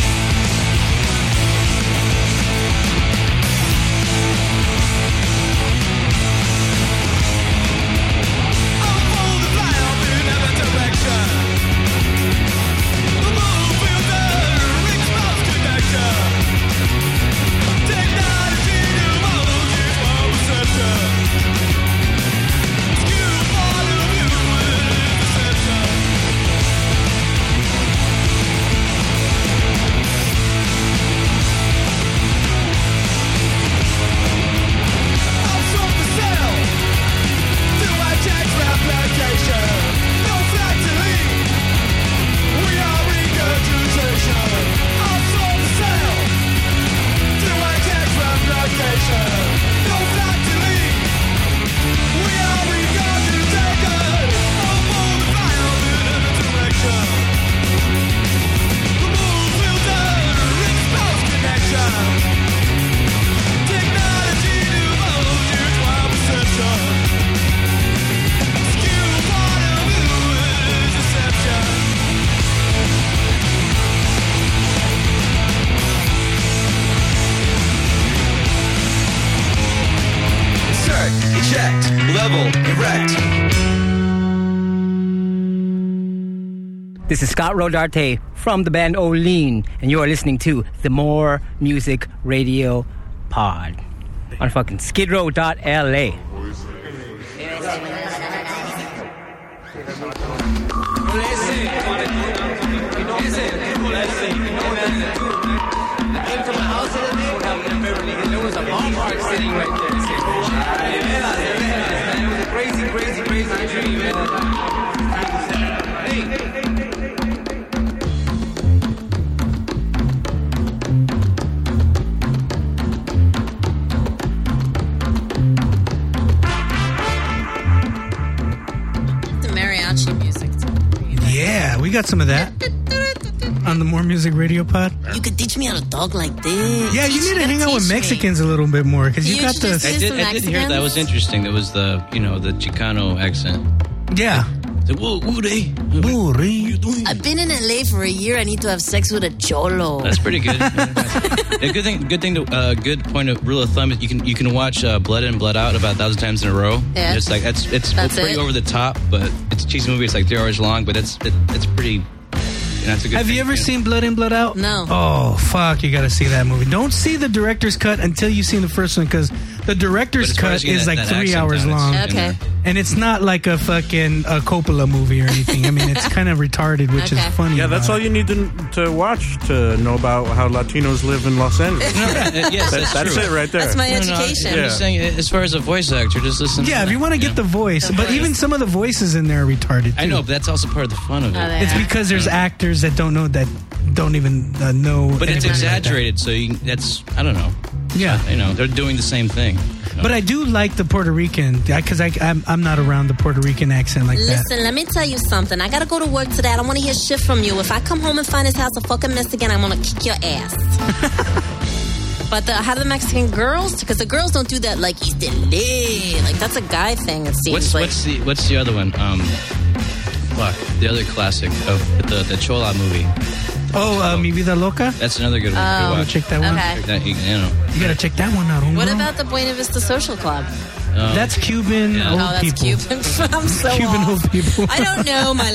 Eject, level, erect. This is Scott Rodarte from the band Olean, and you are listening to the More Music Radio Pod on fucking skid row dot L A. Sitting right there. Man, it was a crazy, crazy, crazy dream, man. The mariachi music. Yeah, we got some of that on the More Music Radio Pod. You could teach me how to talk like this. Yeah, you Teach- need to gotta hang out with teach me. Mexicans a little bit more because you You got the. introduce I did, I did hear that was interesting. That was the, you know, the Chicano accent. Yeah. The woo, woo day. I've been in L A for a year. I need to have sex with a cholo. That's pretty good. A good thing, good thing to, uh, good point of rule of thumb is you can you can watch uh, Blood In, Blood Out about a thousand times in a row. Yeah. And it's like that's it's That's pretty it? over the top, but it's a cheesy movie. It's like three hours long, but it's it, it's pretty. You know, it's a good Have thing, you ever know. seen Blood In, Blood Out? No. Oh, fuck. You got to see that movie. Don't see the director's cut until you've seen the first one because the director's But as far cut as getting is that- like that three accent hours down, it's long. in Okay. there. And it's not like a fucking uh, Coppola movie or anything. I mean, it's kind of retarded, which Okay. is funny. Yeah, that's about all you need to, to watch to know about how Latinos live in Los Angeles. No, uh, yes, That- that's, that's true. it right there. That's my No, no, education. I'm just saying, as far as a voice actor, just listen. it. Yeah, if you want to get the voice. But even some of the voices in there are retarded, too. I know, but that's also part of the fun of it. Oh, they It's are. because there's actors that don't know that don't even uh, know. But it's anything like that. exaggerated, so you, that's I don't know. Yeah. You know, they're doing the same thing. But I do like the Puerto Rican because I, I'm, I'm not around the Puerto Rican accent like that. Listen, let me tell you something. I gotta go to work today. I don't want to hear shit from you. If I come home and find this house a fucking mess again, I'm gonna kick your ass. But the, how do the Mexican girls? Because the girls don't do that. Like he's delayed. Like that's a guy thing. It seems What's like. what's the what's the other one? Um, fuck, the other classic of the the Chola movie. Oh, uh, Mi Vida Loca? That's another good one. Oh, to watch. Check that one. okay. Check that, you, you know. You gotta check that one out. Homegirl. What about the Buena Vista Social Club? Um, That's Cuban yeah. old Oh, that's people. Cuban. I'm so Cuban off. old people. I don't know my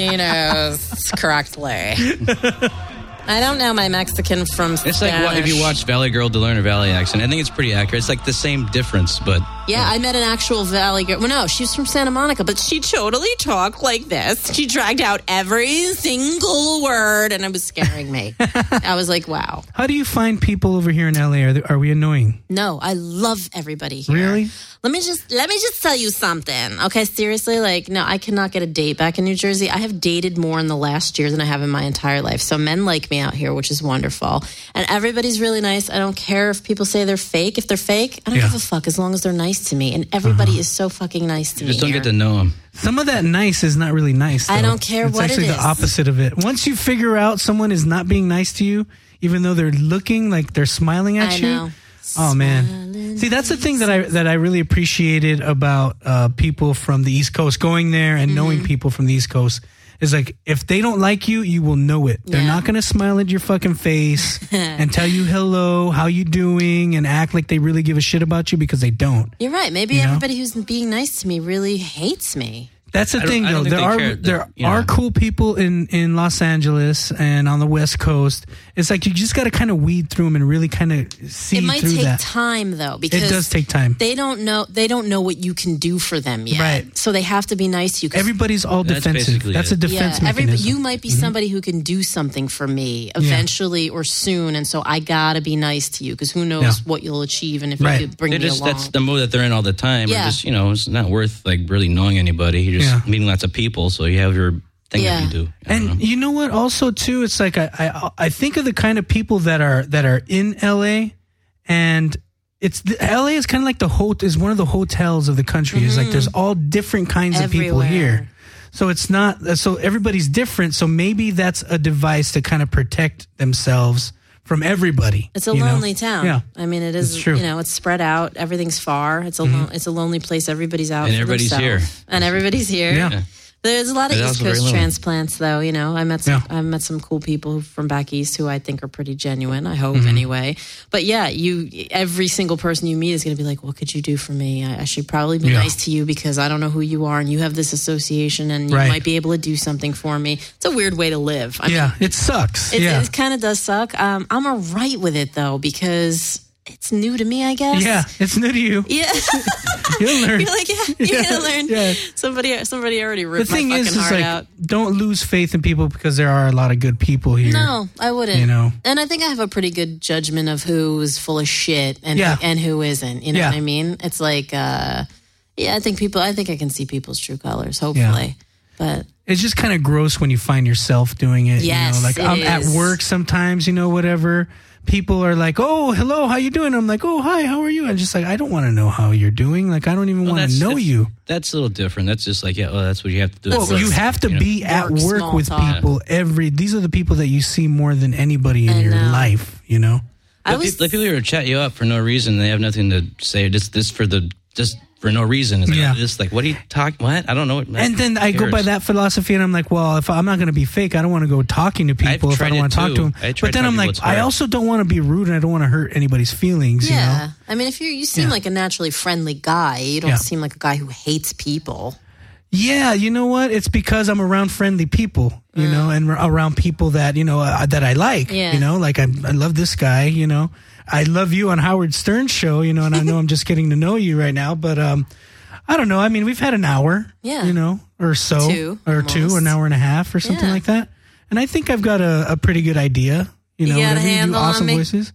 Latinos correctly. I don't know my Mexican from It's like Spanish. what, if you watch Valley Girl to learn a Valley accent. I think it's pretty accurate. It's like the same difference, but Yeah, I met an actual Valley girl. Well, no, she's from Santa Monica, but she totally talked like this. She dragged out every single word, and it was scaring me. I was like, wow. How do you find people over here in L A? Are, they, are we annoying? No, I love everybody here. Really? Let me just let me just tell you something. Okay, seriously, like no, I cannot get a date back in New Jersey. I have dated more in the last year than I have in my entire life. So men like me out here, which is wonderful. And everybody's really nice. I don't care if people say they're fake. If they're fake, I don't Yeah. give a fuck as long as they're nice to me. And everybody is so fucking nice to you me. just don't here. get to know them. Some of that nice is not really nice. I though. don't care it's what it actually is. the opposite of it. Once you figure out someone is not being nice to you, even though they're looking like they're smiling at I you. know. Oh man. See, that's the thing that I that I really appreciated about uh, people from the East Coast going there and Mm-hmm. knowing people from the East Coast is like if they don't like you, you will know it. They're Yeah. not going to smile at your fucking face and tell you hello, how you doing, and act like they really give a shit about you because they don't. You're right. Maybe You know? everybody who's being nice to me really hates me. That's the I don't- thing, I though. don't think There they are care. there They're- you are know. cool people in, in Los Angeles and on the West Coast. It's like you just got to kind of weed through them and really kind of see It might through take that. time though, because It does take time. They don't know. They don't know what you can do for them yet. Right. So they have to be nice to you. 'cause- Everybody's all That's defensive. basically That's a it. defense yeah, every, mechanism. you might be somebody who can do something for me Yeah. eventually or soon, and so I gotta be nice to you because who knows Yeah. what you'll achieve and if Right. you could bring They me just, along. that's the mode that they're in all the time. Yeah. Or just, you know, it's not worth like really knowing anybody. You're just Yeah. meeting lots of people, so you have your thing Yeah. that you do. I don't know. And you know what? Also, too, it's like I, I I think of the kind of people that are that are in L A, and it's the, L A is kind of like the whole is one of the hotels of the country. It's like there's all different kinds of people Everywhere. here. So it's not so everybody's different. So maybe that's a device to kind of protect themselves from everybody. It's a you know? lonely town. Yeah. I mean, it is. It's true. You know, it's spread out. Everything's far. It's a lo- it's a lonely place. Everybody's out. And for everybody's themselves. here. And everybody's here. Yeah. Yeah. There's a lot of But East also very Coast lonely. transplants, though. You know, I met some, Yeah. I met some cool people from back east who I think are pretty genuine. I hope, Mm-hmm. anyway. But yeah, you every single person you meet is going to be like, "What could you do for me? I, I should probably be Yeah. nice to you because I don't know who you are, and you have this association, and you Right. might be able to do something for me." It's a weird way to live. I yeah, mean, it sucks. it, yeah. it kind of does suck. Um, I'm all right with it though because it's new to me. I guess. yeah, it's new to you. Yeah. You'll learn. You're like, yeah, you're Yeah, gonna learn. yeah. Somebody, somebody already The ripped thing my is, fucking is heart like, out. don't lose faith in people because there are a lot of good people here. No, I wouldn't. You know. And I think I have a pretty good judgment of who is full of shit and Yeah. and who isn't. You know Yeah. what I mean? It's like, uh, yeah, I think people. I think I can see people's true colors. Hopefully, but It's just kind of gross when you find yourself doing it. Yes, you know, like it I'm at is. work sometimes, you know, whatever. People are like, "Oh, hello, how you doing?" I'm like, "Oh, hi, how are you?" And just like, I don't want to know how you're doing. Like, I don't even Well, want that's- to know that's- you. That's a little different. That's just like, yeah, well, that's what you have to do. Well, first, you have to know? be at Work, work small with talk. people every. These are the people that you see more than anybody in I your know. life. You know. I But was. pe- like people who chat you up for no reason. They have nothing to say. Just this for the just for no reason. It's like, Yeah. just like, what are you talking? What? I don't know. What, And then I go by cares? that philosophy, and I'm like, well, if I'm not going to be fake, I don't want to go talking to people if I tried don't it want to talk too. to them. I tried But then talking I'm to like, people, it's I hard. also don't want to be rude, and I don't want to hurt anybody's feelings. yeah, You know? I mean, if you you seem Yeah. like a naturally friendly guy, you don't Yeah. seem like a guy who hates people. Yeah, you know what? It's because I'm around friendly people, you know, Mm. and around people that you know uh, that I like. Yeah. You know, like I, I love this guy. You know, I love you on Howard Stern's show. You know, and I know I'm just getting to know you right now, but um, I don't know. I mean, we've had an hour. Yeah. You know, or so, Two, or two, almost. an hour and a half, or something Yeah. like that. And I think I've got a, a pretty good idea. You know, You got a whenever you do handle on awesome me? voices.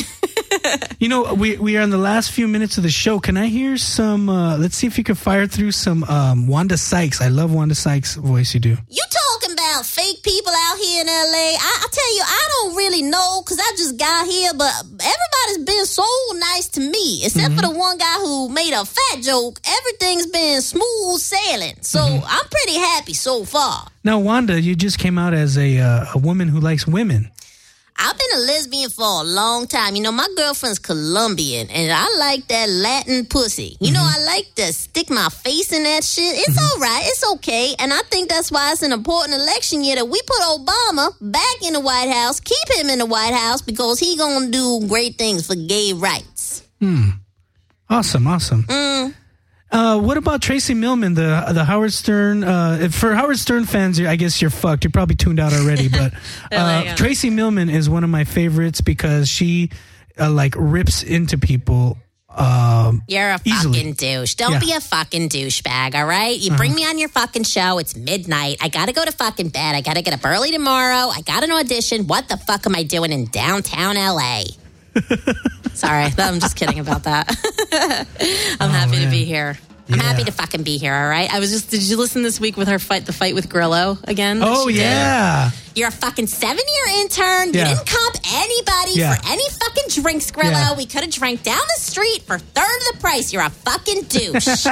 You know, we we are in the last few minutes of the show. Can I hear some? Uh, let's see if you can fire through some um, Wanda Sykes. I love Wanda Sykes' voice. You do. You talking about fake people out here in L A? I, I tell you, I don't really know because I just got here, but everybody's been so nice to me, except Mm-hmm. for the one guy who made a fat joke. Everything's been smooth sailing, so Mm-hmm. I'm pretty happy so far. Now, Wanda, you just came out as a uh, a woman who likes women. I've been a lesbian for a long time. You know, my girlfriend's Colombian, and I like that Latin pussy. You know, I like to stick my face in that shit. It's all right. It's okay. And I think that's why it's an important election year that we put Obama back in the White House, keep him in the White House, because he gonna do great things for gay rights. Hmm. Awesome, awesome. Mm. Uh, what about Tracy Millman, the the Howard Stern? Uh, for Howard Stern fans, I guess you're fucked. You're probably tuned out already. But uh, Tracy Millman is one of my favorites because she uh, like rips into people. Um, You're a easily. fucking douche. Don't Yeah. be a fucking douchebag, all right? You Uh-huh. bring me on your fucking show. It's midnight. I gotta go to fucking bed. I gotta get up early tomorrow. I got an audition. What the fuck am I doing in downtown L A? Sorry, I'm just kidding about that. I'm happy to be here. I'm Yeah. happy to fucking be here, all right? I was just, did you listen this week with her fight, the fight with Grillo again? that Oh, she did? yeah. You're a fucking seven-year intern. Yeah. You didn't comp anybody Yeah. for any fucking drinks, Grillo. Yeah. We could have drank down the street for third of the price. You're a fucking douche.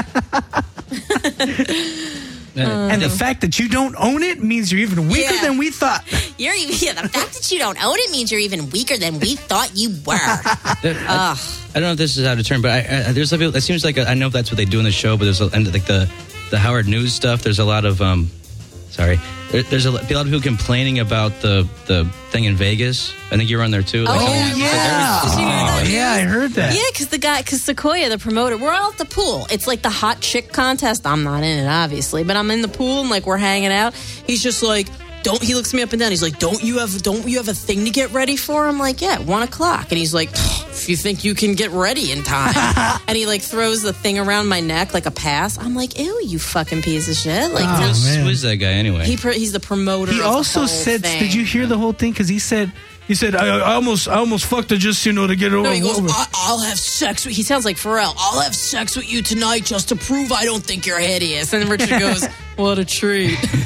and the fact that you don't own it means you're even weaker Yeah. than we thought. You're even, yeah, the fact that you don't own it means you're even weaker than we thought you were. I, I don't know if this is out of turn, but I, I, there's a, it seems like a, I know if that's what they do in the show, but there's a, and like the the Howard News stuff. There's a lot of um, sorry, there, there's a, lot of people complaining about the the thing in Vegas. I think you were on there too. Oh, Like, yeah. um, Yeah. Did you hear that? Oh, yeah, I heard that. Yeah, because the guy, because Sequoia, the promoter, we're all at the pool. It's like the hot chick contest. I'm not in it, obviously, but I'm in the pool and like we're hanging out. He's just like, don't. He looks me up and down. He's like, don't you have, don't you have a thing to get ready for? I'm like, yeah, one o'clock. And he's like, if you think you can get ready in time, and he like throws the thing around my neck like a pass. I'm like, ew, you fucking piece of shit. Like, Oh, who's, man. who's that guy anyway? he, pro- he's the promoter. He of the also whole said, thing. did you hear the whole thing? Because he said, he said, I, I almost, I almost fucked her just, you know, to get her No, over. he goes, I- I'll have sex with... He sounds like Pharrell. I'll have sex with you tonight just to prove I don't think you're hideous. And Richard goes, what a treat. I'm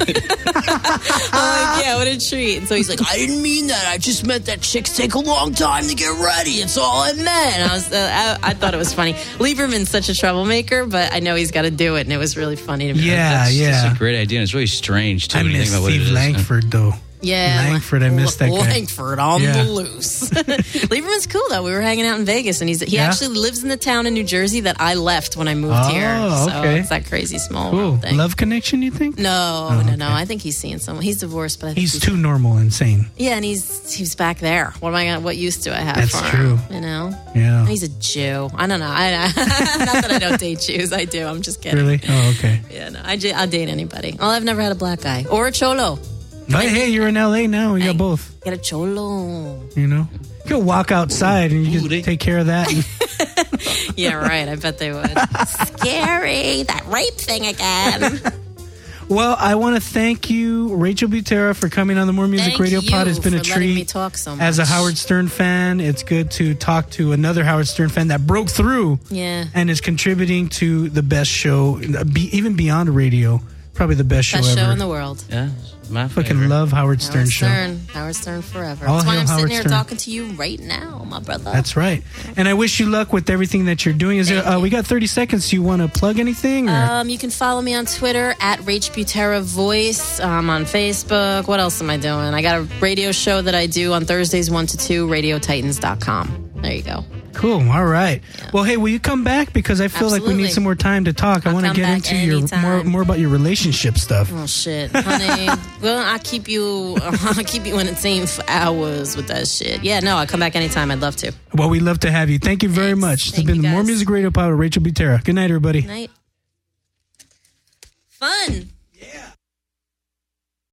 like, yeah, what a treat. And so he's like, I didn't mean that. I just meant that chicks take a long time to get ready. It's all I meant. And I, was, uh, I, I thought it was funny. Lieberman's such a troublemaker, but I know he's got to do it. And it was really funny to me. Yeah, That's, yeah. That's a great idea. And it's really strange too. I when you miss think about what it Steve is. Langford, though. Yeah, Langford, I missed that guy. Langford on Yeah. the loose. Lieberman's cool though. We were hanging out in Vegas, and he's he Yeah? actually lives in the town in New Jersey that I left when I moved Oh, here. So okay. it's that crazy small Cool. world thing. Love connection, you think? No, Oh, no, okay. no. I think he's seeing someone. He's divorced, but I think He's too normal and sane. yeah, and he's he's back there. What am I gonna? What use do I have That's for true. him? You know? Yeah. And he's a Jew. I don't know. I, I not that I don't date Jews. I do. I'm just kidding. Really? Oh, okay. Yeah, no. I I'll date anybody. Well, I've never had a black guy or a cholo. But hey, you're in L A now. You got both. Get a cholo. You know? You can walk outside and you can take care of that. Yeah, right. I bet they would. Scary. That rape thing again. Well, I want to thank you, Rachel Butera, for coming on the More Music Thank Radio you Pod. It's been a for letting treat. me talk so much. As a Howard Stern fan, it's good to talk to another Howard Stern fan that broke through Yeah. and is contributing to the best show, be, even beyond radio. Probably the best show Best ever. show in the world. Yeah, my Fucking favorite. love Howard Stern Howard show. Stern. Howard Stern forever. All That's why hail I'm sitting Howard here Stern. talking to you right now, my brother. That's right. And I wish you luck with everything that you're doing. Is there? Uh, we got thirty seconds. Do you want to plug anything? Or? Um, you can follow me on Twitter at Rach Butera Voice. Um, on Facebook. What else am I doing? I got a radio show that I do on Thursdays one to two, radio titans dot com. There you go. Cool. All right. Well, hey, will you come back? Because I feel like we Absolutely. need some more time to talk. I I'll want to come get back into your anytime. more more about your relationship stuff. Oh shit, honey. Well, I keep you. I keep you entertained for hours with that shit. Yeah, no, I'll come back anytime. I'd love to. Well, we'd love to have you. Thank you very much. It's been the More Music Radio Pod with Rachel Butera. Good night, everybody. Night. Fun.